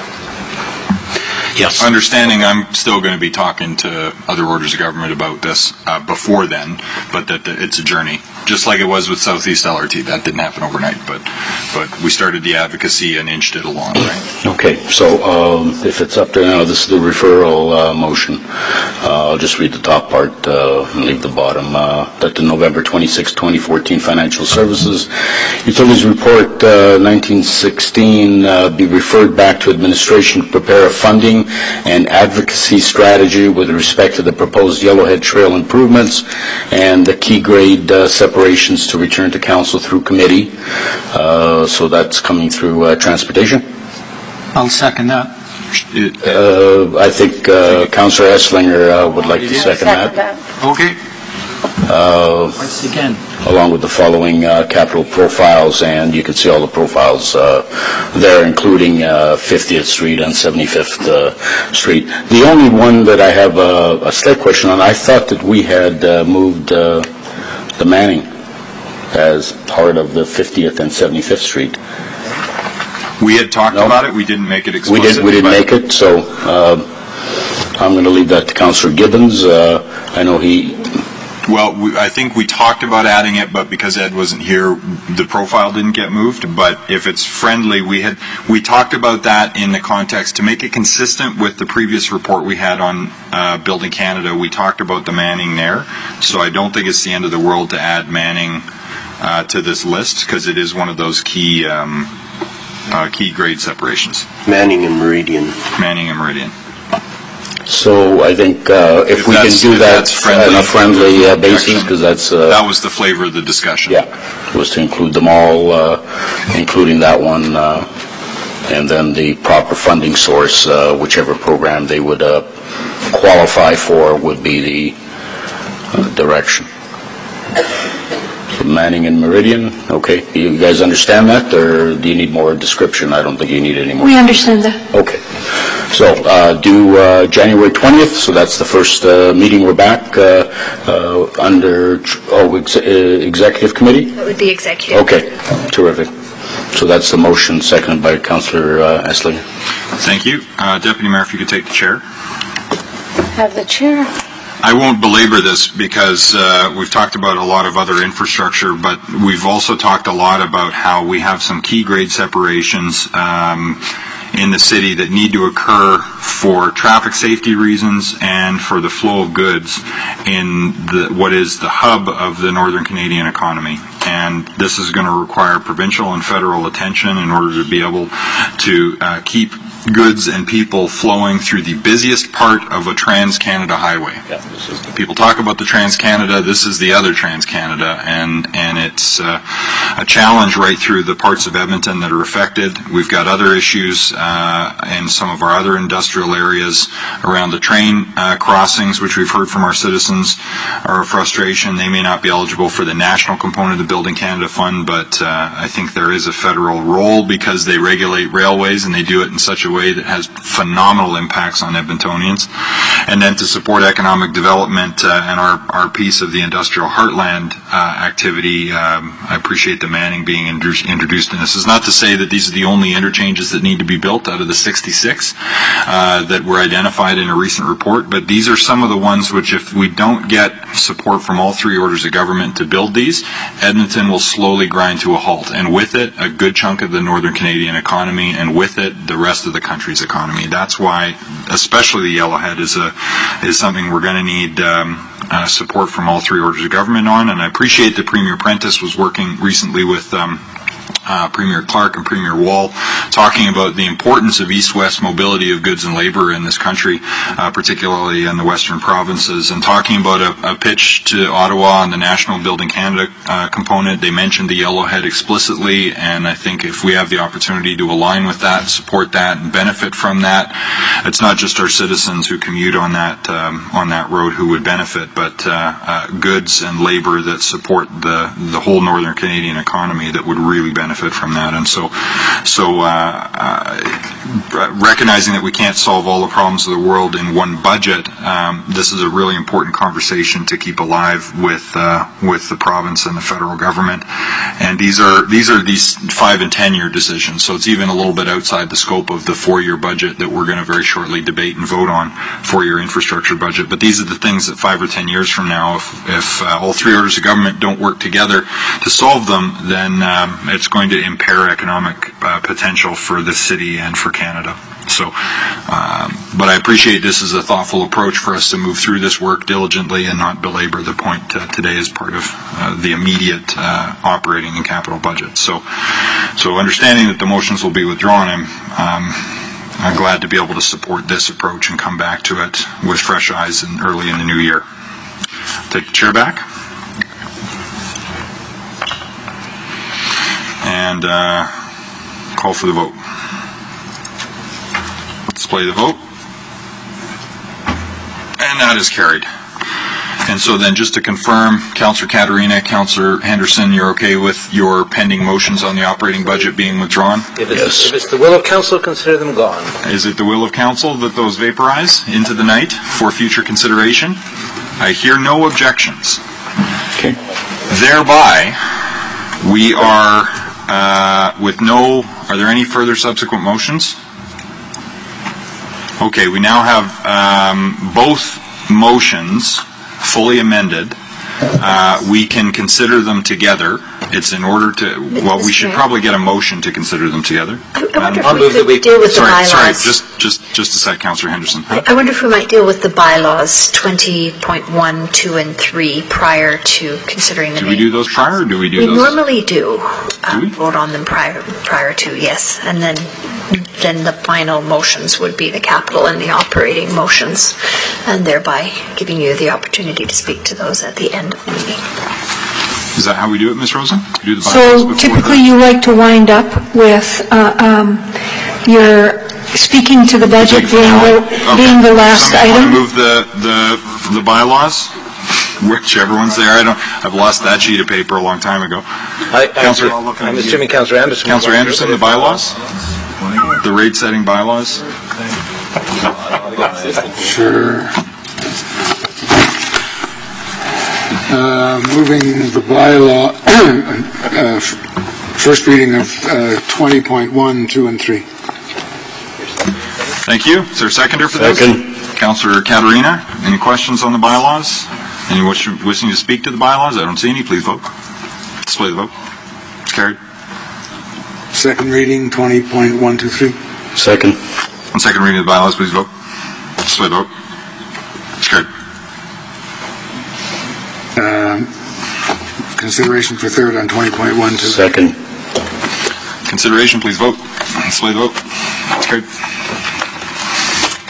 Yes. Understanding I'm still going to be talking to other orders of government about this uh, before then, but that the, it's a journey. Just like it was with Southeast L R T. That didn't happen overnight, but but we started the advocacy and inched it along, right? Okay, so um, if it's up there now, this is the referral uh, motion. Uh, I'll just read the top part uh, and leave the bottom. Uh, that the November twenty-sixth, twenty fourteen Financial Services Utilities Report uh, nineteen sixteen uh, be referred back to administration to prepare a funding and advocacy strategy with respect to the proposed Yellowhead Trail improvements and the key grade uh, separations to return to council through committee. Uh, so that's coming through uh, transportation. I'll second that. Uh, I think uh, Councillor Esslinger uh, would like to second, Second that. that. Okay. Uh, Once again. along with the following uh, capital profiles, and you can see all the profiles uh, there, including uh, fiftieth Street and seventy-fifth uh, Street. The only one that I have a, a slight question on, I thought that we had uh, moved uh, the Manning as part of the fiftieth and seventy-fifth Street. We had talked no. about it. We didn't make it explicit. We did. We didn't make it. So uh, I'm going to leave that to Councillor Gibbons. Uh, I know he. Well, we, I think we talked about adding it, but because Ed wasn't here, the profile didn't get moved. But if it's friendly, we had we talked about that in the context to make it consistent with the previous report we had on uh, Building Canada. We talked about the Manning there, so I don't think it's the end of the world to add Manning uh, to this list because it is one of those key um, uh, key grade separations. Manning and Meridian. Manning and Meridian. So I think uh, if, if we can do that on a friendly uh, basis, because that's... Uh, that was the flavor of the discussion. Yeah, it was to include them all, uh, including that one, uh, and then the proper funding source, uh, whichever program they would uh, qualify for would be the uh, direction. So Manning and Meridian, okay. You guys understand that, or do you need more description? I don't think you need any more. We understand that. Okay. So uh, do uh, January twentieth, so that's the first uh, meeting we're back uh, uh, under oh, ex- uh, executive committee? That would be executive. Okay, terrific. So that's the motion, seconded by Councillor uh, Esslinger. Thank you. Uh, Deputy Mayor, if you could take the chair. Have the chair. I won't belabor this because uh, we've talked about a lot of other infrastructure, but we've also talked a lot about how we have some key grade separations um, in the city that need to occur for traffic safety reasons and for the flow of goods in the, what is the hub of the Northern Canadian economy. And this is going to require provincial and federal attention in order to be able to uh, keep goods and people flowing through the busiest part of a Trans-Canada highway. People talk about the Trans-Canada, this is the other Trans-Canada, and, and it's uh, a challenge right through the parts of Edmonton that are affected. We've got other issues uh, in some of our other industrial areas around the train uh, crossings, which we've heard from our citizens are a frustration. They may not be eligible for the national component of the Building Canada Fund, but uh, I think there is a federal role because they regulate railways and they do it in such a way that has phenomenal impacts on Edmontonians. And then to support economic development uh, and our, our piece of the industrial heartland uh, activity, um, I appreciate the Manning being introduced, introduced in this. It's not to say that these are the only interchanges that need to be built out of the sixty-six uh, that were identified in a recent report, but these are some of the ones which, if we don't get support from all three orders of government to build these, Edmonton will slowly grind to a halt, and with it, a good chunk of the Northern Canadian economy, and with it, the rest of the country's economy. That's why, especially the Yellowhead, is a is something we're going to need um, uh, support from all three orders of government on. And I appreciate that Premier Prentice was working recently with Um, Uh, Premier Clark and Premier Wall, talking about the importance of east-west mobility of goods and labor in this country, uh, particularly in the western provinces, and talking about a, a pitch to Ottawa on the National Building Canada uh, component. They mentioned the Yellowhead explicitly, and I think if we have the opportunity to align with that, support that, and benefit from that, it's not just our citizens who commute on that um, on that road who would benefit, but uh, uh, goods and labor that support the the whole Northern Canadian economy that would really benefit from that. And so so uh, uh, recognizing that we can't solve all the problems of the world in one budget, um, this is a really important conversation to keep alive with uh, with the province and the federal government. And these are these are these five and ten year decisions, so it's even a little bit outside the scope of the four year budget that we're going to very shortly debate and vote on, four year infrastructure budget. But these are the things that five or ten years from now, if, if uh, all three orders of government don't work together to solve them, then um, it's going to impair economic uh, potential for the city and for Canada. So, um, but I appreciate this is a thoughtful approach for us to move through this work diligently and not belabor the point uh, today as part of uh, the immediate uh, operating and capital budget. So, so understanding that the motions will be withdrawn, I'm, um, I'm glad to be able to support this approach and come back to it with fresh eyes and early in the new year. Take the chair back. And uh, call for the vote. Display the vote. And that is carried. And so then just to confirm, Councillor Caterina, Councillor Henderson, you're okay with your pending motions on the operating budget being withdrawn? If it's, yes. If it's the will of council, consider them gone. Is it the will of council that those vaporize into the night for future consideration? I hear no objections. Okay. Thereby, we are uh, with no, are there any further subsequent motions? Okay, we now have um, both motions fully amended. Uh, we can consider them together. It's in order to, well, we should probably get a motion to consider them together. I, I wonder um, if we could deal with sorry, the bylaws. Sorry, just, just, just a sec, Councillor Henderson. I, I wonder if we might deal with the bylaws twenty point one, two, and three prior to considering the Do we do those prior, or do we do we those? We normally do, uh, do we? vote on them prior, prior to, yes. And then then the final motions would be the capital and the operating motions, and thereby giving you the opportunity to speak to those at the end of the meeting. Is that how we do it, Miz Rosen? We do the So typically you like to wind up with uh, um, your speaking to the budget being the, okay. being the last Somebody item? want to move the, the, the bylaws? Whichever one's there. I don't, I've lost that sheet of paper a long time ago. I, I, Councillor, I'm assuming Councillor Anderson. Councillor Anderson, the bylaws? The rate setting bylaws? Sure. Uh, moving the bylaw, uh, first reading of uh, twenty point one, two, and three. Thank you. Is there a seconder for Second. this? Councillor Caterina, any questions on the bylaws? Any wish, wishing to speak to the bylaws? I don't see any. Please vote. Display the vote. It's carried. Second reading, twenty point one, two, three. Second. On second reading of the bylaws, please vote. Display the vote. It's carried. Um, consideration for third on twenty point one, two. Second. Consideration, please vote. Display the vote. It's carried.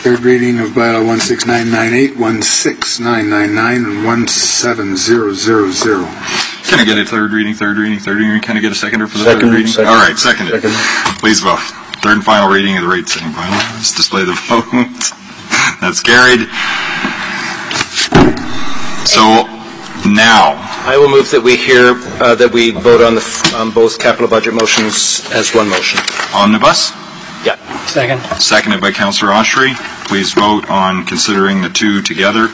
Third reading of bylaw one six nine nine eight, one six nine nine nine, and one seven zero zero zero. Can I get a third reading, third reading, third reading? Can I get a seconder for the Second, third reading? second. All right, seconded. Second. Please vote. Third and final reading of the rate setting bylaw. Let's display the vote. That's carried. So now, I will move that we hear, uh, that we vote on the, f- on both capital budget motions as one motion. omnibus, Yeah. Second. seconded by Councillor Oshry. Please vote on considering the two together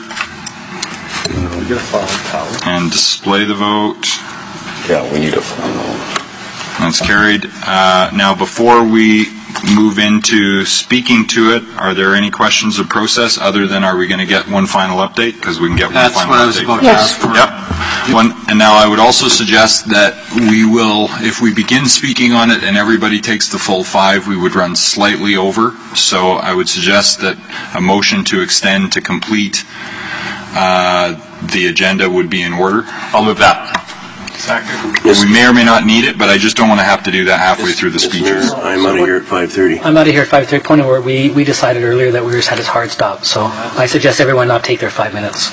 and display the vote. Yeah, we need a... That's carried. Uh, Now, before we move into speaking to it, are there any questions of process other than are we going to get one final update? Because we can get one That's final what I was update. about to Yes. ask for. Yep. One, and now I would also suggest that we will, if we begin speaking on it and everybody takes the full five, we would run slightly over. So I would suggest that a motion to extend to complete uh, the agenda would be in order. I'll move that. We may or may not need it, but I just don't want to have to do that halfway through the speeches. I'm out of here at five thirty. I'm out of here at five thirty, point where we, we decided earlier that we just had a hard stop, so I suggest everyone not take their five minutes.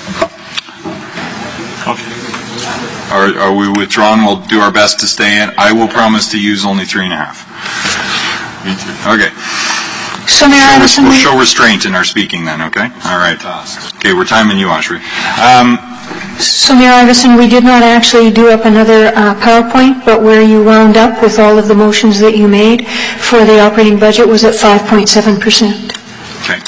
Are, are we withdrawn? We'll do our best to stay in. I will promise to use only three and a half. Okay. So Mayor Iveson, We'll we- show restraint in our speaking then, okay? All right. Okay, we're timing you, Oshry. Um, So Mayor Iveson, we did not actually do up another uh, PowerPoint, but where you wound up with all of the motions that you made for the operating budget was at five point seven percent. Okay.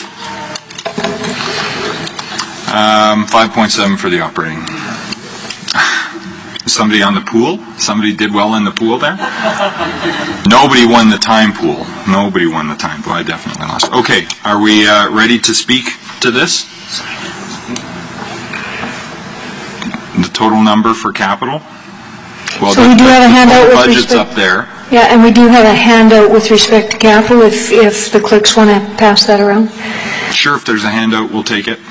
Um, five point seven for the operating. Somebody on the pool? Somebody did well in the pool there? Nobody won the time pool. Nobody won the time pool. I definitely lost. Okay, are we uh, ready to speak to this? The total number for capital? Well, So the- we do have a the handout total with budget's respect- up there. Yeah, and we do have a handout with respect to capital, if, if the clerks want to pass that around. Sure, if there's a handout, we'll take it.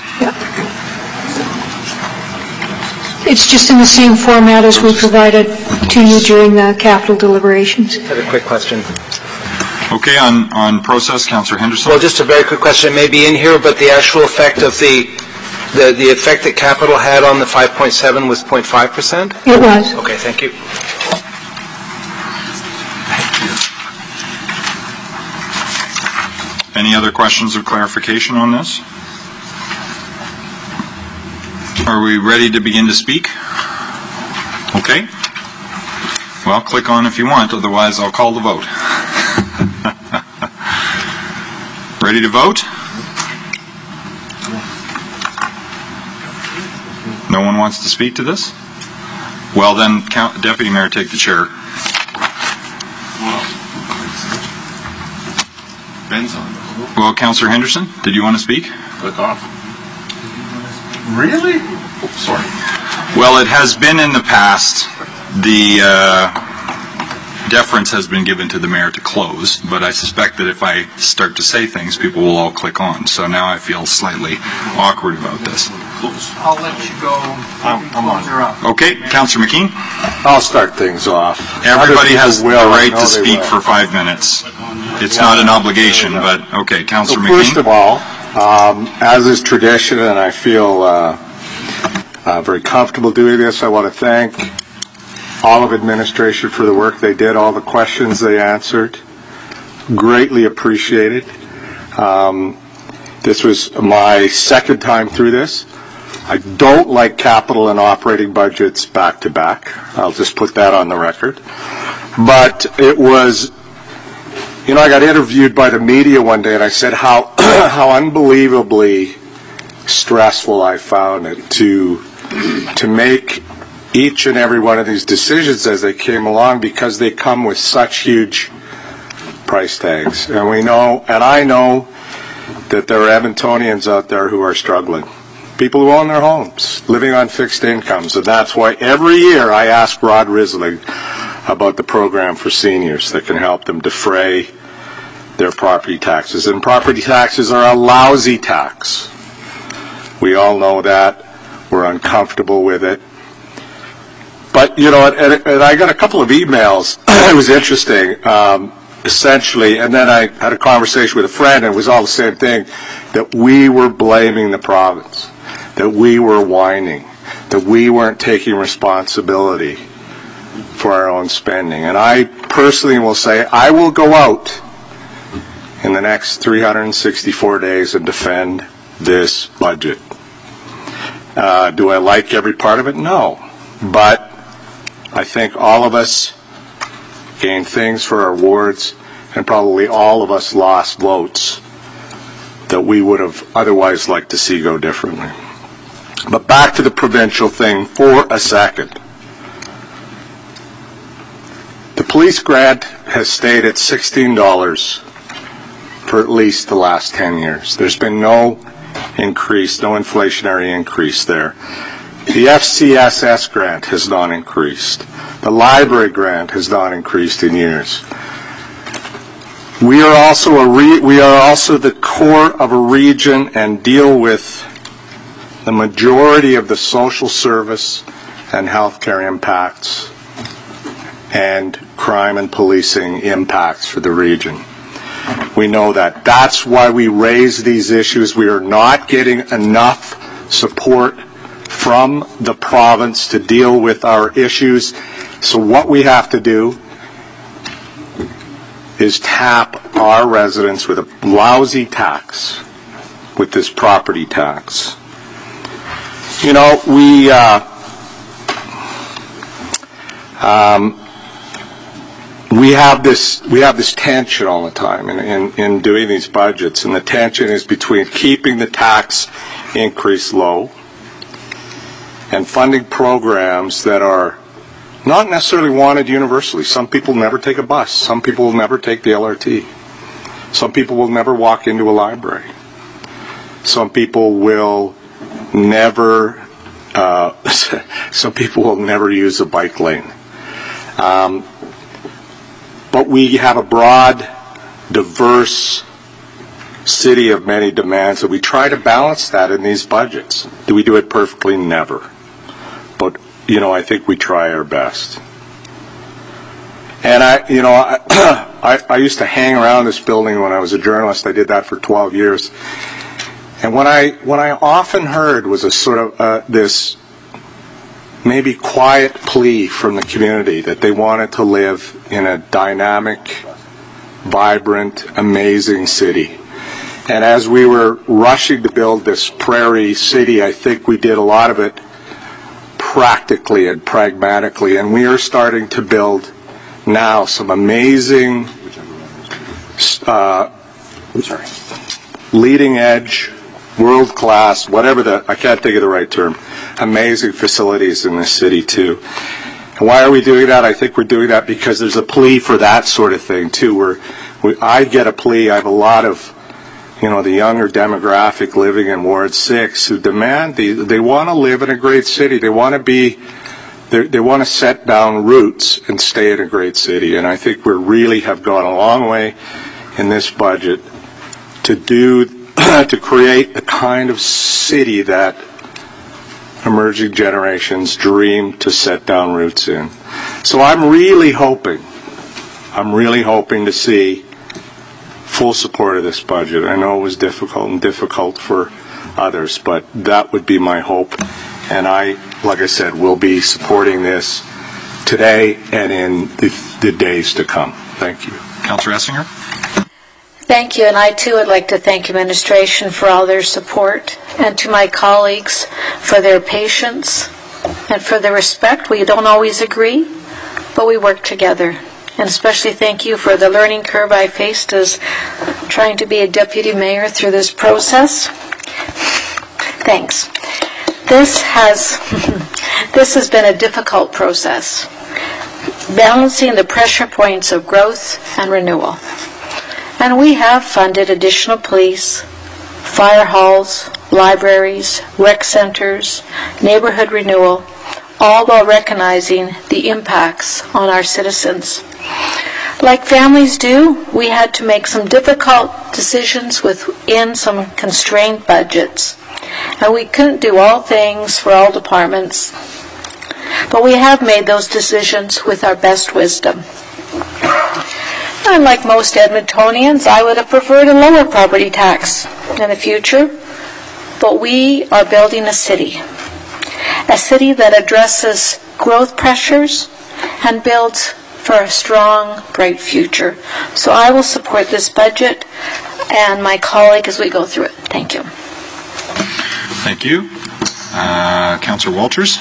It's just in the same format as we provided to you during the capital deliberations. I have a quick question. Okay, on, on process, Councillor Henderson? Well, just a very quick question. It may be in here, but the actual effect of the, the, the effect that capital had on the five point seven was zero point five percent? It was. Okay, thank you. Any other questions or clarification on this? Are we ready to begin to speak? Okay. Well, click on if you want, otherwise I'll call the vote. Ready to vote? No one wants to speak to this? Well, then, Count- Deputy Mayor, take the chair. Ben's on. Well, Councillor Henderson, did you want to speak? Click off. Really? Sorry. Well, it has been in the past, the uh, deference has been given to the mayor to close, but I suspect that if I start to say things, people will all click on. So now I feel slightly awkward about this. I'll let you go. I'm, I'm on. Okay, Councillor McKean? I'll start things off. Everybody Other has the people will, I right know to they speak will. for five minutes. It's not an obligation, but, okay, Councillor So first McKean? of all, um, as is tradition, and I feel uh, uh, very comfortable doing this, I want to thank all of administration for the work they did, all the questions they answered. Greatly appreciated. Um, this was my second time through this. I don't like capital and operating budgets back to back. I'll just put that on the record. But it was, you know, I got interviewed by the media one day and I said how how unbelievably stressful I found it to to make each and every one of these decisions as they came along, because they come with such huge price tags. And we know, and I know, that there are Edmontonians out there who are struggling. People who own their homes, living on fixed incomes. And that's why every year I ask Rod Risling about the program for seniors that can help them defray their property taxes. And property taxes are a lousy tax. We all know that. We're uncomfortable with it. But, you know, and, and I got a couple of emails. It was interesting. Um, essentially, and then I had a conversation with a friend, and it was all the same thing, that we were blaming the province, that we were whining, that we weren't taking responsibility for our own spending. And I personally will say, I will go out in the next three hundred sixty-four days and defend this budget. Uh, do I like every part of it? No. But I think all of us gained things for our wards, and probably all of us lost votes that we would have otherwise liked to see go differently. But back to the provincial thing for a second. The police grant has stayed at sixteen dollars for at least the last ten years. There's been no increase, no inflationary increase there. The F C S S grant has not increased. The library grant has not increased in years. We are also a re- we are also the core of a region and deal with the majority of the social service and healthcare impacts and crime and policing impacts for the region. We know that. That's why we raise these issues. We are not getting enough support from the province to deal with our issues. So what we have to do is tap our residents with a lousy tax, with this property tax. You know, we uh, um, we have this we have this tension all the time in, in, in doing these budgets, and the tension is between keeping the tax increase low and funding programs that are not necessarily wanted universally. Some people never take a bus. Some people will never take the L R T. Some people will never walk into a library. Some people will never, uh, some people will never use a bike lane. Um, but we have a broad, diverse city of many demands, and we try to balance that in these budgets. Do we do it perfectly? Never. But, you know, I think we try our best. And I, you know, I, I, I used to hang around this building when I was a journalist. I did that for twelve years. And what I, what I often heard was a sort of uh, this maybe quiet plea from the community that they wanted to live in a dynamic, vibrant, amazing city. And as we were rushing to build this prairie city, I think we did a lot of it practically and pragmatically, and we are starting to build now some amazing uh, sorry, leading edge, world class, whatever the, I can't think of the right term, amazing facilities in this city too. And why are we doing that? I think we're doing that because there's a plea for that sort of thing too, where we, I get a plea, I have a lot of you know, the younger demographic living in Ward six who demand, the, they want to live in a great city. They want to be, they, they want to set down roots and stay in a great city. And I think we really have gone a long way in this budget to do, to create the kind of city that emerging generations dream to set down roots in. So I'm really hoping, I'm really hoping to see full support of this budget. I know it was difficult and difficult for others, but that would be my hope. And I, like I said, will be supporting this today and in the, the days to come. Thank you. Councillor Essinger. Thank you, and I too would like to thank administration for all their support, and to my colleagues for their patience and for their respect. We don't always agree, but we work together. And especially thank you for the learning curve I faced as trying to be a deputy mayor through this process. Thanks. This has this has been a difficult process, balancing the pressure points of growth and renewal. And we have funded additional police, fire halls, libraries, rec centers, neighborhood renewal, all while recognizing the impacts on our citizens. Like families do, we had to make some difficult decisions within some constrained budgets. And we couldn't do all things for all departments, but we have made those decisions with our best wisdom. Unlike most Edmontonians, I would have preferred a lower property tax in the future, but we are building a city. A city that addresses growth pressures and builds for a strong, bright future. So I will support this budget and my colleague as we go through it. Thank you. Thank you. Uh, Councillor Walters.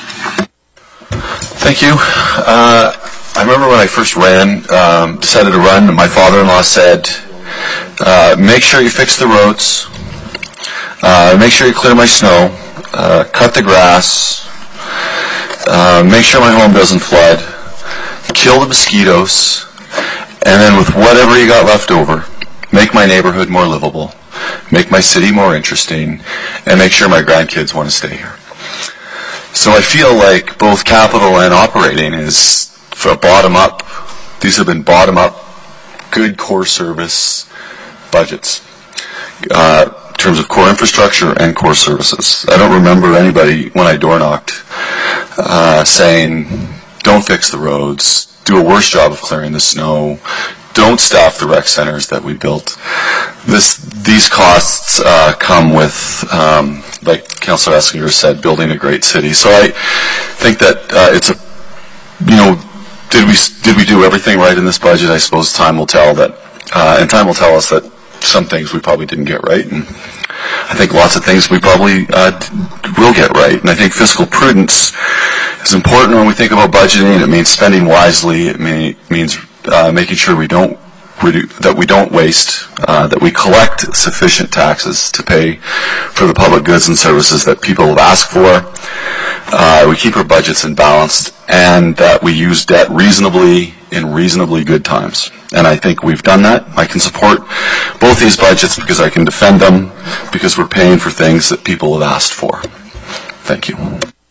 Thank you. Uh, I remember when I first ran, um, decided to run, my father-in-law said, uh, make sure you fix the roads, uh, make sure you clear my snow, uh, cut the grass, uh, make sure my home doesn't flood, kill the mosquitoes, and then with whatever you got left over, make my neighborhood more livable, make my city more interesting, and make sure my grandkids want to stay here. So I feel like both capital and operating is for bottom-up. These have been bottom-up, good core service budgets uh, in terms of core infrastructure and core services. I don't remember anybody, when I door knocked, uh, saying, don't fix the roads, do a worse job of clearing the snow, don't staff the rec centers that we built. This, these costs uh, come with, um, like Councillor Eskinger said, building a great city. So I think that uh, it's a, you know, did we did we do everything right in this budget? I suppose time will tell that, uh, and time will tell us that some things we probably didn't get right, and I think lots of things we probably uh, will get right. And I think fiscal prudence is important when we think about budgeting. It means spending wisely. It may, means uh, making sure we don't that we don't waste, uh, that we collect sufficient taxes to pay for the public goods and services that people have asked for. Uh, we keep our budgets in balance, and that we use debt reasonably in reasonably good times. And I think we've done that. I can support both these budgets because I can defend them, because we're paying for things that people have asked for. Thank you.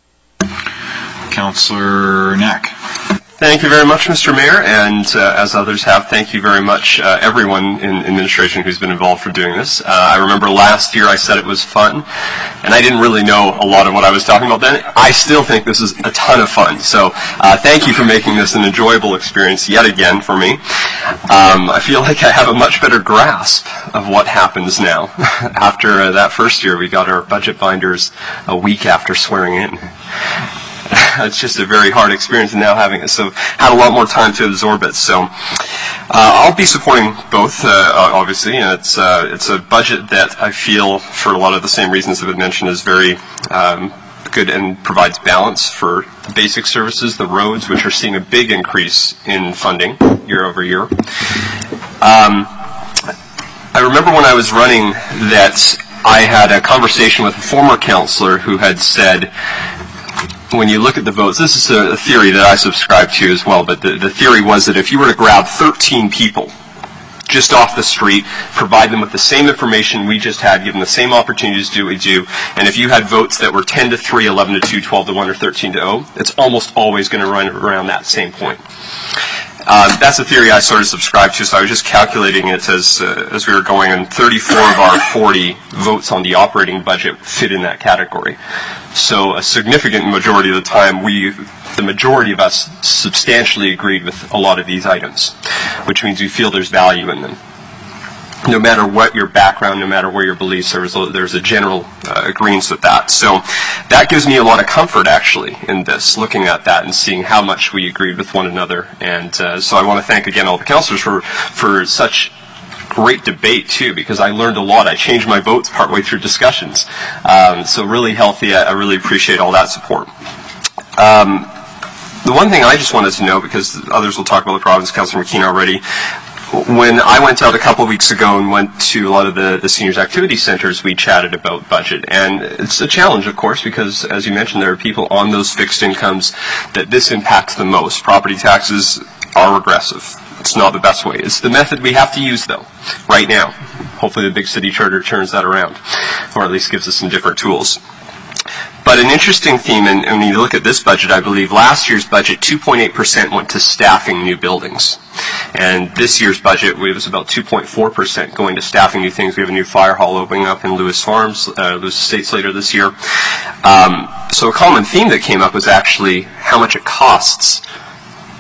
Councillor Knack. Thank you very much, Mister Mayor, and uh, as others have, thank you very much, uh, everyone in administration who's been involved for doing this. Uh, I remember last year I said it was fun, and I didn't really know a lot of what I was talking about then. I still think this is a ton of fun, so uh, thank you for making this an enjoyable experience yet again for me. Um, I feel like I have a much better grasp of what happens now. After uh, that first year, we got our budget binders a week after swearing in. It's just a very hard experience, and now having it, so had a lot more time to absorb it. So uh, I'll be supporting both, uh, obviously. And it's uh, it's a budget that I feel, for a lot of the same reasons that have been mentioned, is very um, good and provides balance for the basic services, the roads, which are seeing a big increase in funding year over year. Um, I remember when I was running that I had a conversation with a former councillor who had said, when you look at the votes, this is a theory that I subscribe to as well, but the, the theory was that if you were to grab thirteen people just off the street, provide them with the same information we just had, give them the same opportunities to do what we do, and if you had votes that were ten to three, eleven to two, twelve to one, or thirteen to zero, it's almost always going to run around that same point. Um, that's a theory I sort of subscribe to, so I was just calculating it as uh, as we were going, and thirty-four of our forty votes on the operating budget fit in that category. So a significant majority of the time, we, the majority of us, substantially agreed with a lot of these items, which means we feel there's value in them. No matter what your background, no matter where your beliefs are, there's a general uh, agreement with that. So that gives me a lot of comfort, actually, in this, looking at that and seeing how much we agreed with one another. And uh, so I want to thank, again, all the councillors for, for such great debate, too, because I learned a lot. I changed my votes partway through discussions. Um, so really healthy. I, I really appreciate all that support. Um, the one thing I just wanted to know, because others will talk about the province, Councillor McKean already, when I went out a couple of weeks ago and went to a lot of the, the seniors' activity centers, we chatted about budget. And it's a challenge, of course, because, as you mentioned, there are people on those fixed incomes that this impacts the most. Property taxes are regressive. It's not the best way. It's the method we have to use, though, right now. Hopefully the big city charter turns that around, or at least gives us some different tools. But an interesting theme, and when you look at this budget, I believe last year's budget, two point eight percent went to staffing new buildings. And this year's budget, it was about two point four percent going to staffing new things. We have a new fire hall opening up in Lewis Farms, uh, Lewis Estates later this year. Um, so a common theme that came up was actually how much it costs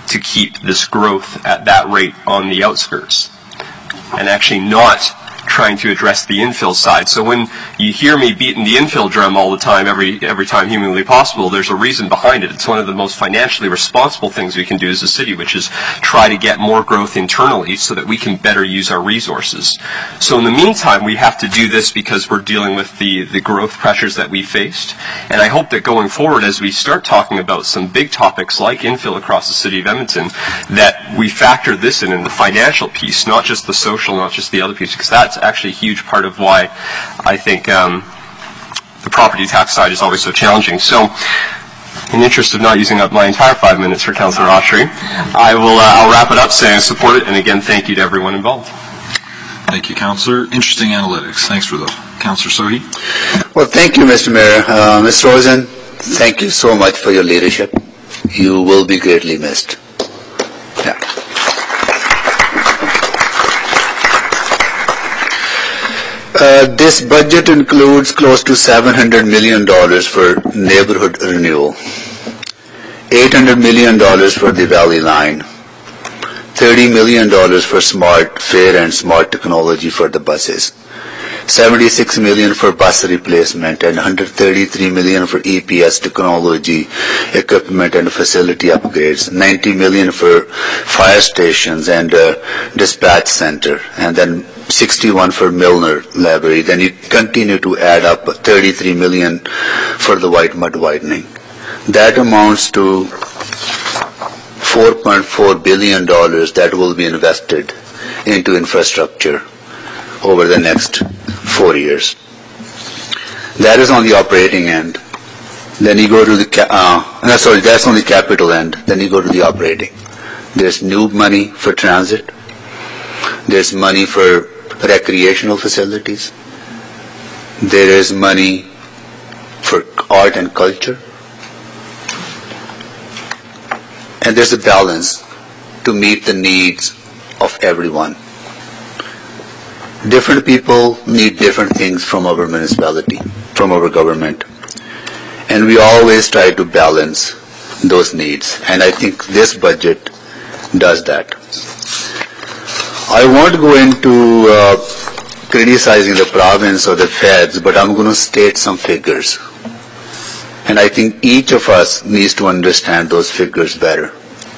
to keep this growth at that rate on the outskirts, and actually not trying to address the infill side. So when you hear me beating the infill drum all the time, every every time humanly possible, there's a reason behind it. It's one of the most financially responsible things we can do as a city, which is try to get more growth internally so that we can better use our resources. So in the meantime, we have to do this because we're dealing with the, the growth pressures that we faced. And I hope that going forward, as we start talking about some big topics like infill across the city of Edmonton, that we factor this in in the financial piece, not just the social, not just the other piece, because that's actually a huge part of why I think um, the property tax side is always so challenging. So, in the interest of not using up my entire five minutes for Councillor Autry, I will uh, I'll wrap it up saying I support it, and again, thank you to everyone involved. Thank you, Councillor. Interesting analytics. Thanks for those. Councillor Sohi. Well, thank you, Mister Mayor. Uh, Miz Rosen, thank you so much for your leadership. You will be greatly missed. Yeah. Uh, this budget includes close to seven hundred million dollars for neighborhood renewal, eight hundred million dollars for the Valley Line, thirty million dollars for smart fare and smart technology for the buses, seventy-six million dollars for bus replacement, and one hundred thirty-three million dollars for E P S technology, equipment and facility upgrades, ninety million dollars for fire stations and uh, dispatch center, and then sixty-one for Milner Library. Then you continue to add up thirty-three million dollars for the White Mud widening. That amounts to four point four billion dollars that will be invested into infrastructure over the next four years. That is on the operating end. Then you go to the, uh, no, sorry, that's on the capital end. Then you go to the operating. There's new money for transit. There's money for recreational facilities. There is money for art and culture. And there's a balance to meet the needs of everyone. Different people need different things from our municipality, from our government. And we always try to balance those needs. And I think this budget does that. I won't go into uh, criticizing the province or the feds, but I'm going to state some figures. And I think each of us needs to understand those figures better.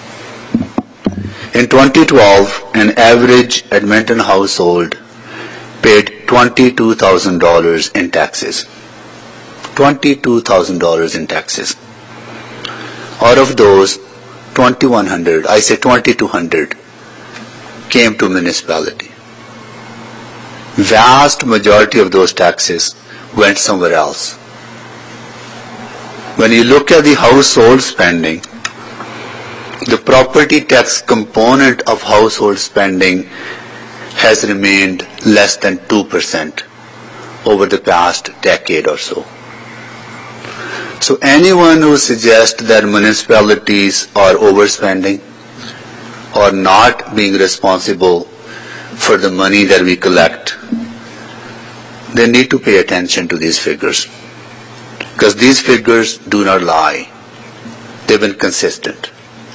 In twenty twelve, an average Edmonton household paid twenty-two thousand dollars in taxes. twenty-two thousand dollars in taxes. Out of those, twenty-one hundred, I say twenty-two hundred, came to municipality. Vast majority of those taxes went somewhere else. When you look at the household spending, the property tax component of household spending has remained less than two percent over the past decade or so. So anyone who suggests that municipalities are overspending or not being responsible for the money that we collect, they need to pay attention to these figures. Because these figures do not lie. They've been consistent.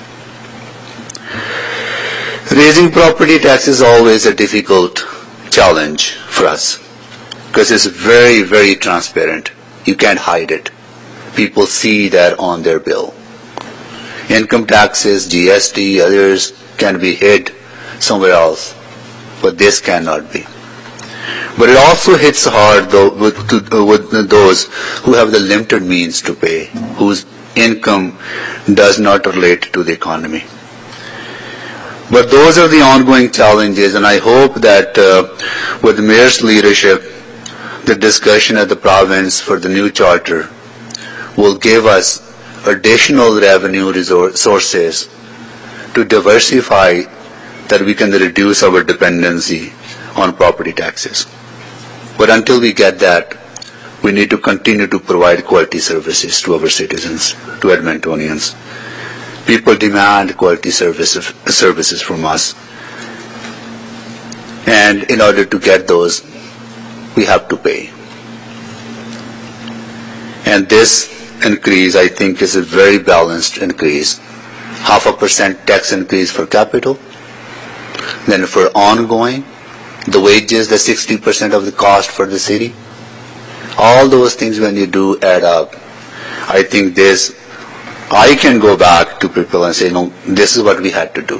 Raising property tax is always a difficult challenge for us because it's very, very transparent. You can't hide it. People see that on their bill. Income taxes, G S T, others can be hid somewhere else, but this cannot be. But it also hits hard though, with, to, with those who have the limited means to pay, whose income does not relate to the economy. But those are the ongoing challenges, and I hope that uh, with the Mayor's leadership, the discussion at the province for the new charter will give us additional revenue resources to diversify that we can reduce our dependency on property taxes. But until we get that, we need to continue to provide quality services to our citizens, to Edmontonians. People demand quality services, services from us. And in order to get those, we have to pay. And this increase, I think, is a very balanced increase. half a percent tax increase for capital. Then for ongoing, the wages, the sixty percent of the cost for the city. All those things when you do add up, I think this, I can go back to people and say, no, this is what we had to do.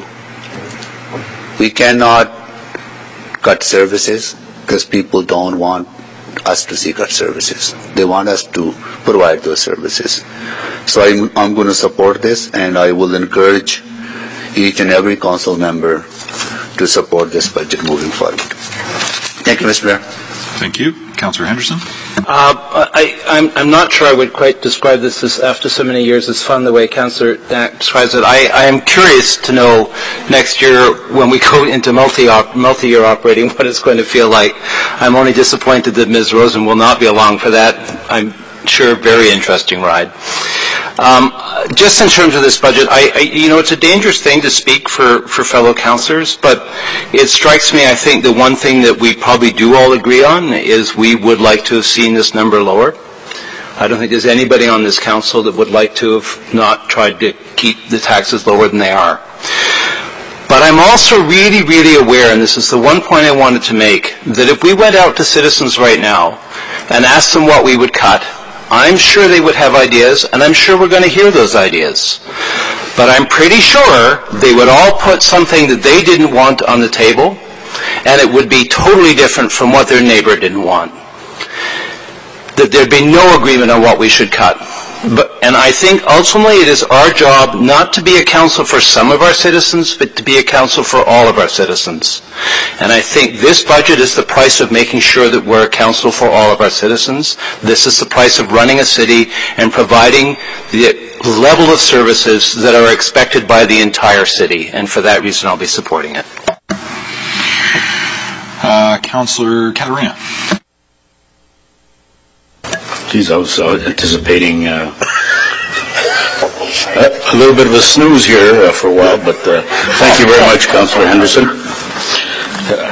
We cannot cut services because people don't want us to see cut services. They want us to provide those services. So I'm, I'm going to support this, and I will encourage each and every council member to support this budget moving forward. Thank you, Mister Mayor. Thank you. Councillor Henderson? Uh, I, I'm, I'm not sure I would quite describe this as, after so many years, as fun the way Councillor Dack describes it. I, I am curious to know next year when we go into multi multi-year operating what it's going to feel like. I'm only disappointed that Miz Rosen will not be along for that. I'm sure very interesting ride. Um, just in terms of this budget, I, I, you know, it's a dangerous thing to speak for, for fellow councillors, but it strikes me, I think, the one thing that we probably do all agree on is we would like to have seen this number lower. I don't think there's anybody on this council that would like to have not tried to keep the taxes lower than they are. But I'm also really, really aware, and this is the one point I wanted to make, that if we went out to citizens right now and asked them what we would cut, I'm sure they would have ideas, and I'm sure we're going to hear those ideas. But I'm pretty sure they would all put something that they didn't want on the table, and it would be totally different from what their neighbor didn't want. That there'd be no agreement on what we should cut. But, and I think ultimately it is our job not to be a council for some of our citizens, but to be a council for all of our citizens. And I think this budget is the price of making sure that we're a council for all of our citizens. This is the price of running a city and providing the level of services that are expected by the entire city. And for that reason, I'll be supporting it. Uh, Councillor Catarina. Geez, I was uh, anticipating uh, a, a little bit of a snooze here uh, for a while, but uh, thank you very much, Councillor Henderson. Uh,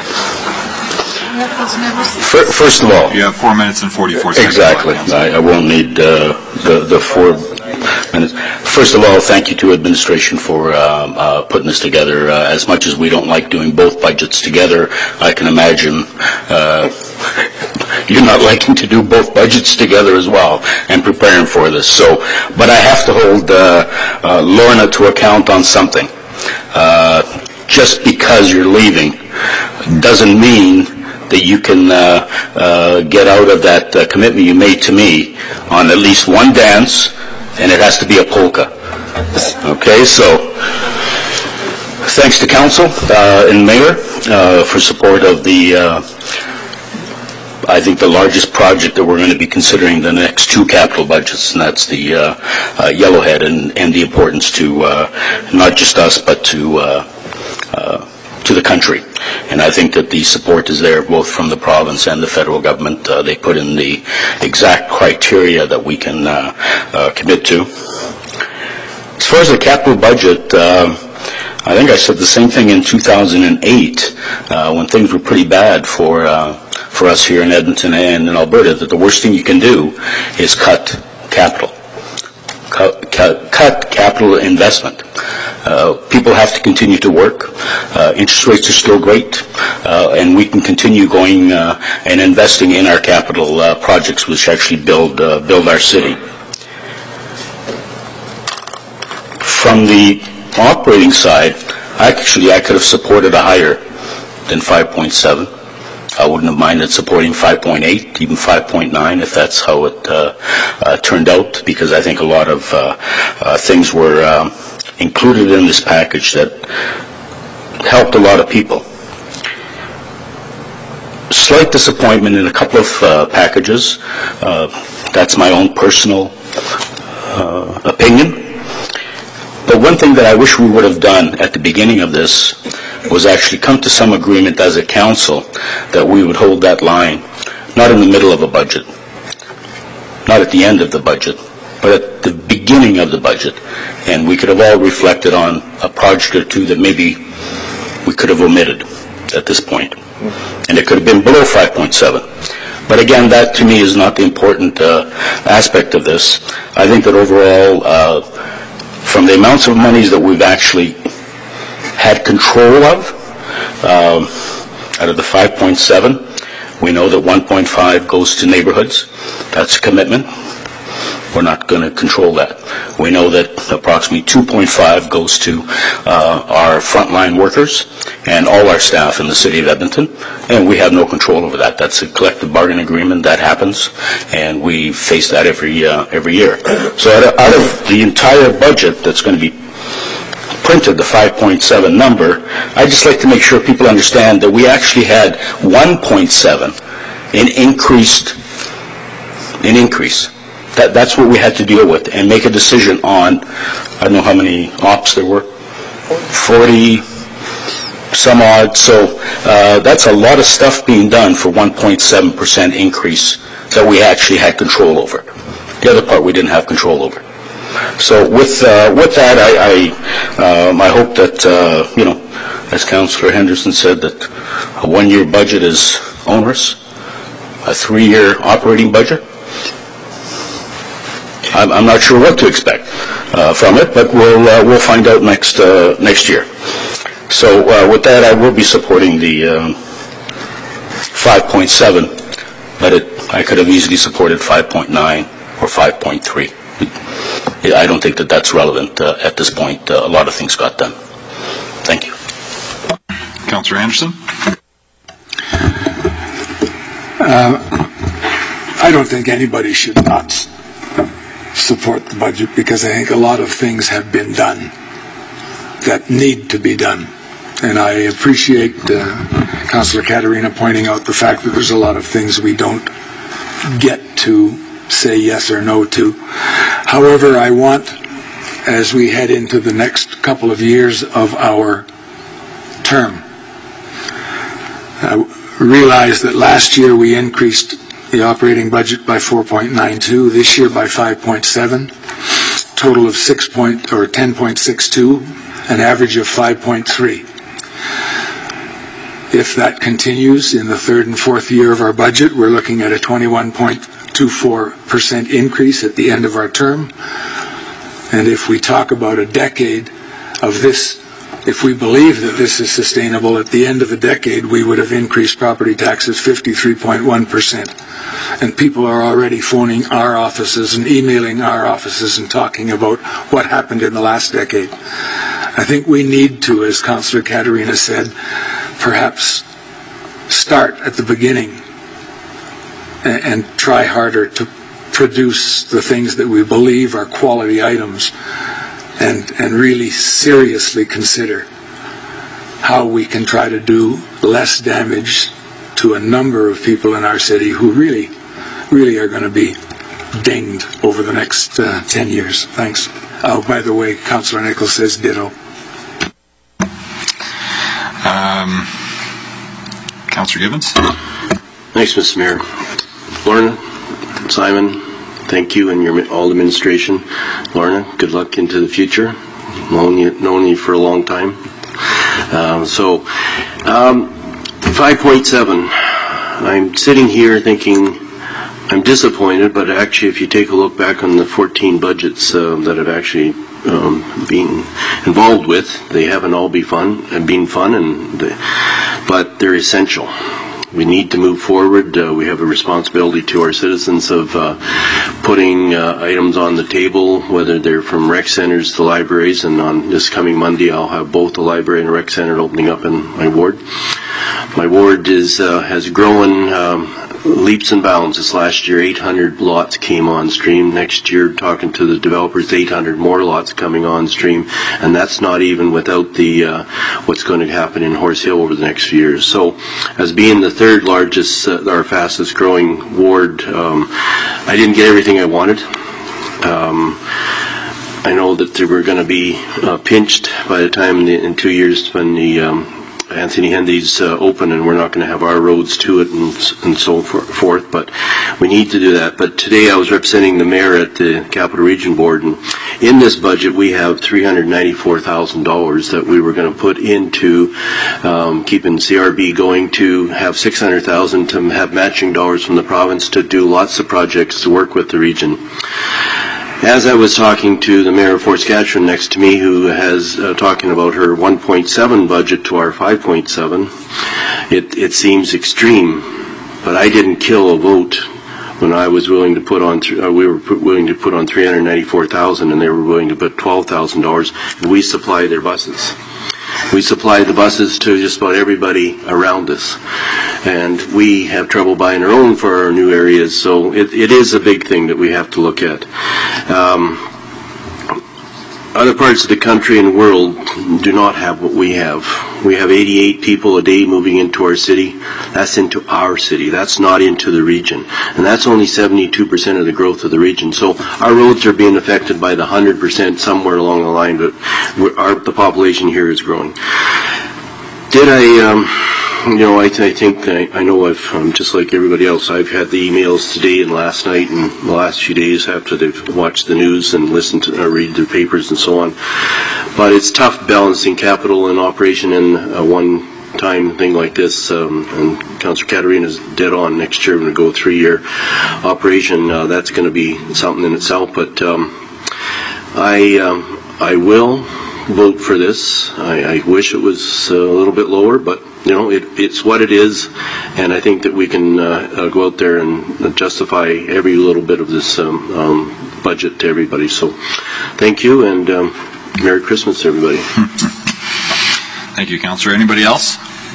first of all, you have four minutes and forty-four seconds. Exactly. I, I won't need uh, the the four minutes. First of all, thank you to administration for um, uh, putting this together. Uh, as much as we don't like doing both budgets together, I can imagine uh, you're not liking to do both budgets together as well and preparing for this. So, but I have to hold uh, uh, Lorna to account on something. Uh, just because you're leaving doesn't mean that you can uh, uh, get out of that uh, commitment you made to me on at least one dance, and it has to be a polka. Okay, so thanks to council uh, and mayor uh, for support of the uh, I think the largest project that we're going to be considering the next two capital budgets, and that's the uh, uh, Yellowhead, and, and the importance to uh, not just us, but to uh, uh, to the country. And I think that the support is there both from the province and the federal government. Uh, they put in the exact criteria that we can uh, uh, commit to. As far as the capital budget, uh, I think I said the same thing in two thousand eight uh, when things were pretty bad for uh, for us here in Edmonton and in Alberta, that the worst thing you can do is cut capital, cut, cut, cut capital investment. Uh, people have to continue to work. Uh, interest rates are still great, uh, and we can continue going uh, and investing in our capital uh, projects, which actually build uh, build our city. From the operating side, actually, I could have supported a higher than five point seven. I wouldn't have minded supporting five point eight, even five point nine, if that's how it uh, uh, turned out, because I think a lot of uh, uh, things were uh, included in this package that helped a lot of people. Slight disappointment in a couple of uh, packages. Uh, that's my own personal uh, opinion. But one thing that I wish we would have done at the beginning of this was actually come to some agreement as a council that we would hold that line, not in the middle of a budget, not at the end of the budget, but at the beginning of the budget. And we could have all reflected on a project or two that maybe we could have omitted at this point. And it could have been below five point seven. But again, that to me is not the important uh, aspect of this. I think that overall, uh, from the amounts of monies that we've actually had control of, um, out of the five point seven, we know that one point five goes to neighborhoods. That's a commitment. We're not going to control that. We know that approximately two point five goes to uh, our frontline workers and all our staff in the city of Edmonton, and we have no control over that. That's a collective bargaining agreement that happens, and we face that every uh, every year. So out of, out of the entire budget that's going to be printed, the five point seven number, I just like to make sure people understand that we actually had one point seven in increased in increase. That, that's what we had to deal with and make a decision on. I don't know how many ops there were, forty some odd. So uh, that's a lot of stuff being done for one point seven percent increase that we actually had control over. The other part we didn't have control over. So with uh, with that, I I, um, I hope that uh, you know, as Councillor Henderson said, that a one-year budget is onerous, a three-year operating budget. I'm, I'm not sure what to expect uh, from it, but we'll uh, we'll find out next uh, next year. So uh, with that, I will be supporting the um, five point seven, but it, I could have easily supported five point nine or five point three. I don't think that that's relevant uh, at this point. Uh, a lot of things got done. Thank you. Councillor Anderson? Uh, I don't think anybody should not support the budget, because I think a lot of things have been done that need to be done. And I appreciate uh, Councillor Caterina pointing out the fact that there's a lot of things we don't get to say yes or no to. However, I want, as we head into the next couple of years of our term, I realize that last year we increased the operating budget by four point nine two, this year by five point seven, total of six point or ten point six two, an average of five point three. If that continues in the third and fourth year of our budget, we're looking at a twenty-one point two four percent increase at the end of our term. And if we talk about a decade of this, if we believe that this is sustainable, at the end of the decade, we would have increased property taxes fifty-three point one percent. And people are already phoning our offices and emailing our offices and talking about what happened in the last decade. I think we need to, as Councillor Caterina said, perhaps start at the beginning and, and try harder to produce the things that we believe are quality items, and, and really seriously consider how we can try to do less damage to a number of people in our city who really, really are going to be dinged over the next uh, ten years. Thanks. Oh, by the way, Councillor Nichols says ditto. Um, Councillor Gibbons? Thanks, Mister Mayor. Lorna, Simon, thank you and your all administration. Lorna, good luck into the future. Known you, known you for a long time. Um, so, um, five point seven. I'm sitting here thinking I'm disappointed, but actually, if you take a look back on the fourteen budgets uh, that I've actually um, been involved with, they haven't all been fun and been fun, and they, but they're essential. We need to move forward. Uh, we have a responsibility to our citizens of uh, putting uh, items on the table, whether they're from rec centers to libraries, and on this coming Monday I'll have both the library and a rec center opening up in my ward. My ward is uh, has grown um, leaps and bounds. This last year, eight hundred lots came on stream. Next year, talking to the developers, eight hundred more lots coming on stream, and that's not even without the uh, what's going to happen in Horse Hill over the next few years. So, as being the third largest, uh, our fastest growing ward, um, I didn't get everything I wanted. Um, I know that they were going to be uh, pinched by the time in, the, in two years when the um, Anthony Hendy's uh, open, and we're not going to have our roads to it and, and so forth, but we need to do that. But today I was representing the mayor at the Capital Region Board, and in this budget we have three hundred ninety-four thousand dollars that we were going to put into um, keeping C R B going, to have six hundred thousand dollars to have matching dollars from the province to do lots of projects to work with the region. as I was talking to the mayor of Fort Saskatchewan next to me, who has uh, talking about her one point seven budget to our five point seven, it, it seems extreme, but I didn't kill a vote when I was willing to put on, th- uh, we were put, willing to put on three hundred ninety-four thousand dollars, and they were willing to put twelve thousand dollars, and we supply their buses. We supply the buses to just about everybody around us, and we have trouble buying our own for our new areas, so it, it is a big thing that we have to look at. Um, other parts of the country and world do not have what we have. We have eighty-eight people a day moving into our city. That's into our city. That's not into the region. And that's only seventy-two percent of the growth of the region. So our roads are being affected by the one hundred percent somewhere along the line, but we're, our, the population here is growing. Did I, um, you know, I, th- I think, I, I know I've, um, just like everybody else, I've had the emails today and last night and the last few days after they've watched the news and listened to, or read the papers and so on. But it's tough balancing capital and operation in a one-time thing like this. Um, and Councillor Caterina's dead on. Next year, we're going to go a three-year operation. Uh, that's going to be something in itself. But um, I, um, I will vote for this. I, I wish it was uh, a little bit lower, but you know, it, it's what it is, and I think that we can uh, uh, go out there and justify every little bit of this um, um, budget to everybody. So, thank you, and um, Merry Christmas to everybody. Thank you, Councillor. Anybody else?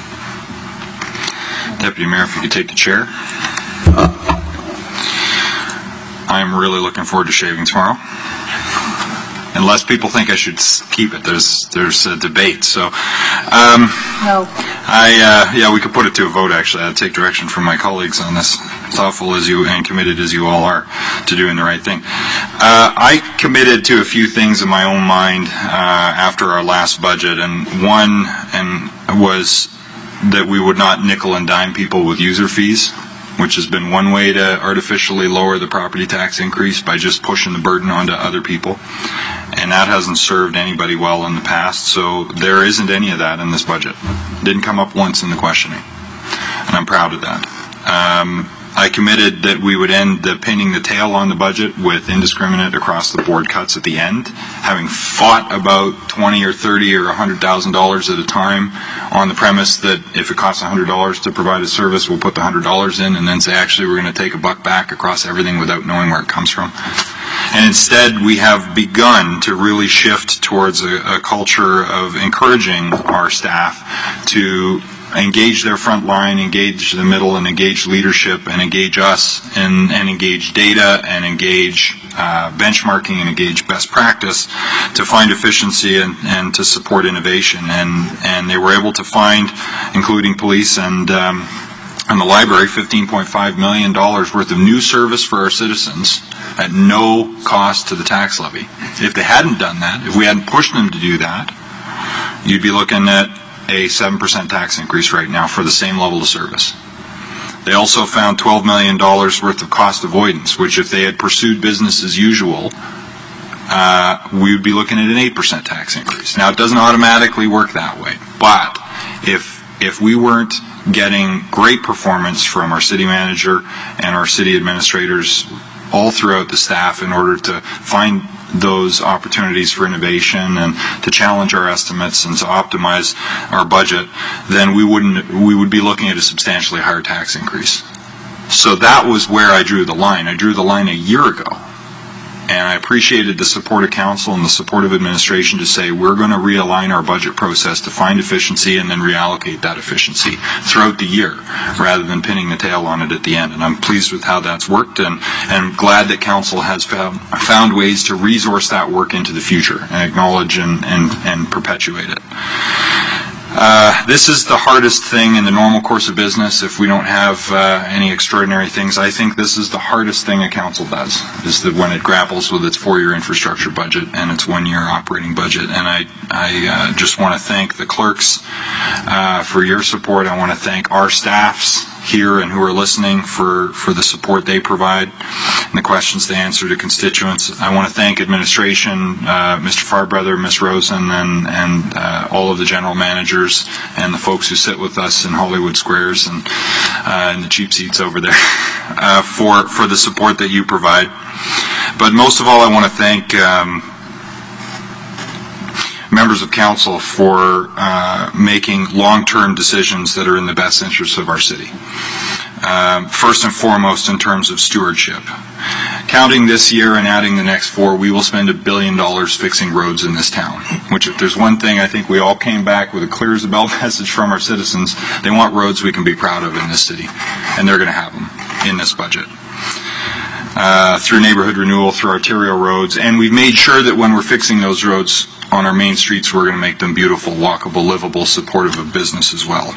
Deputy Mayor, if you could take the chair. I'm really looking forward to shaving tomorrow. Unless people think I should keep it, there's there's a debate. So, um, No. I uh, yeah, we could put it to a vote. Actually, I'd take direction from my colleagues on this. Thoughtful as you and committed as you all are to doing the right thing. Uh, I committed to a few things in my own mind uh, after our last budget, and one and was that we would not nickel and dime people with user fees, which has been one way to artificially lower the property tax increase by just pushing the burden onto other people. And that hasn't served anybody well in the past, so there isn't any of that in this budget. Didn't come up once in the questioning, and I'm proud of that. Um, I committed that we would end the pinning the tail on the budget with indiscriminate across-the-board cuts at the end, having fought about twenty or thirty or one hundred thousand dollars at a time on the premise that if it costs one hundred dollars to provide a service, we'll put the one hundred dollars in, and then say, actually, we're going to take a buck back across everything without knowing where it comes from. And instead, we have begun to really shift towards a, a culture of encouraging our staff to engage their front line, engage the middle, and engage leadership, and engage us, and, and engage data, and engage uh, benchmarking, and engage best practice to find efficiency and, and to support innovation. And, and they were able to find, including police and um, and the library, fifteen point five million dollars worth of new service for our citizens at no cost to the tax levy. If they hadn't done that, if we hadn't pushed them to do that, you'd be looking at a seven percent tax increase right now for the same level of service. They also found twelve million dollars worth of cost avoidance, which if they had pursued business as usual, uh, we would be looking at an eight percent tax increase. Now, it doesn't automatically work that way, but if if we weren't getting great performance from our city manager and our city administrators all throughout the staff in order to find those opportunities for innovation and to challenge our estimates and to optimize our budget, then we wouldn't we would be looking at a substantially higher tax increase. So that was where I drew the line. I drew the line a year ago. And I appreciated the support of council and the support of administration to say we're going to realign our budget process to find efficiency and then reallocate that efficiency throughout the year rather than pinning the tail on it at the end. And I'm pleased with how that's worked, and, and glad that council has found, found ways to resource that work into the future and acknowledge and, and, and perpetuate it. Uh, this is the hardest thing in the normal course of business if we don't have uh, any extraordinary things. I think this is the hardest thing a council does, is that when it grapples with its four-year infrastructure budget and its one-year operating budget. And I, I uh, just want to thank the clerks uh, for your support. I want to thank our staffs here and who are listening for, for the support they provide and the questions they answer to constituents. I want to thank administration, uh, Mister Farbrother, Miz Rosen, and, and uh, all of the general managers and the folks who sit with us in Hollywood Squares and uh, in the cheap seats over there uh, for, for the support that you provide. But most of all, I want to thank um, members of council for uh, making long-term decisions that are in the best interests of our city. Uh, first and foremost, in terms of stewardship. Counting this year and adding the next four, we will spend a billion dollars fixing roads in this town, which if there's one thing I think we all came back with a clear as a bell message from our citizens, they want roads we can be proud of in this city, and they're going to have them in this budget. Uh, through neighborhood renewal, through arterial roads, and we've made sure that when we're fixing those roads on our main streets, we're going to make them beautiful, walkable, livable, supportive of business as well.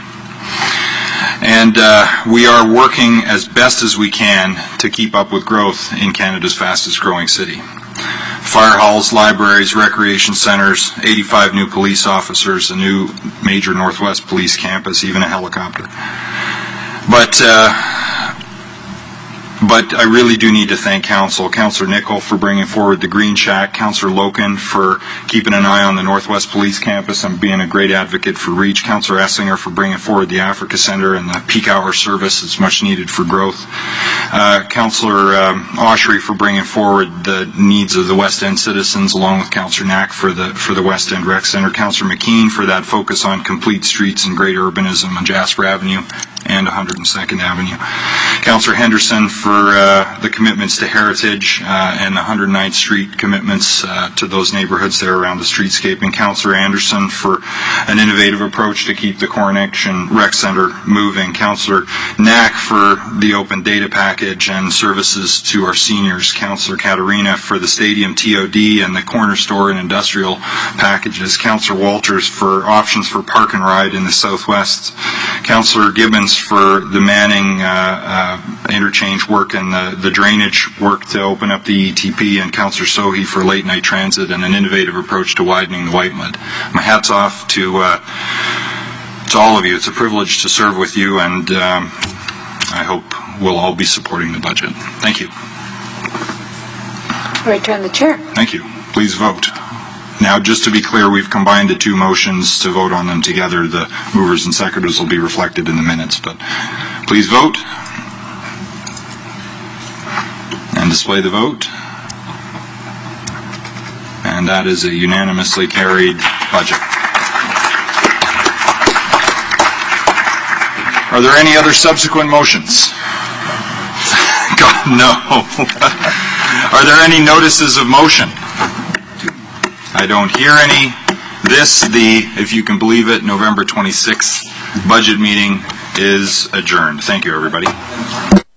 And uh, we are working as best as we can to keep up with growth in Canada's fastest growing city. Fire halls, libraries, recreation centers, eighty-five new police officers, a new major Northwest Police campus, even a helicopter. But uh, But I really do need to thank Council, Councillor Nicol for bringing forward the Green Shack, Councillor Loken for keeping an eye on the Northwest Police Campus and being a great advocate for REACH, Councillor Essinger for bringing forward the Africa Centre and the peak hour service that's much needed for growth, uh, Councillor um, Oshry for bringing forward the needs of the West End citizens, along with Councillor Knack for the for the West End Rec Centre, Councillor McKean for that focus on complete streets and great urbanism on Jasper Avenue and one hundred second Avenue. Councillor Henderson for uh, the commitments to heritage uh, and the one hundred ninth Street commitments uh, to those neighborhoods there around the streetscape, and Councillor Anderson for an innovative approach to keep the Coronation Rec Centre moving. Councillor Knack for the open data package and services to our seniors. Councillor Katarina for the stadium T O D and the corner store and industrial packages. Councillor Walters for options for park and ride in the Southwest. Councillor Gibbons for the Manning uh, uh, interchange work and the, the drainage work to open up the E T P, and Councillor Sohi for late night transit and an innovative approach to widening the Whitemud. My hat's off to uh, to all of you. It's a privilege to serve with you, and um, I hope we'll all be supporting the budget. Thank you. I return the chair. Thank you. Please vote. Now, just to be clear, we've combined the two motions to vote on them together. The movers and seconders will be reflected in the minutes, but please vote and display the vote. And that is a unanimously carried budget. Are there any other subsequent motions? God, no. Are there any notices of motion? I don't hear any. This, the, if you can believe it, November twenty-sixth budget meeting is adjourned. Thank you, everybody.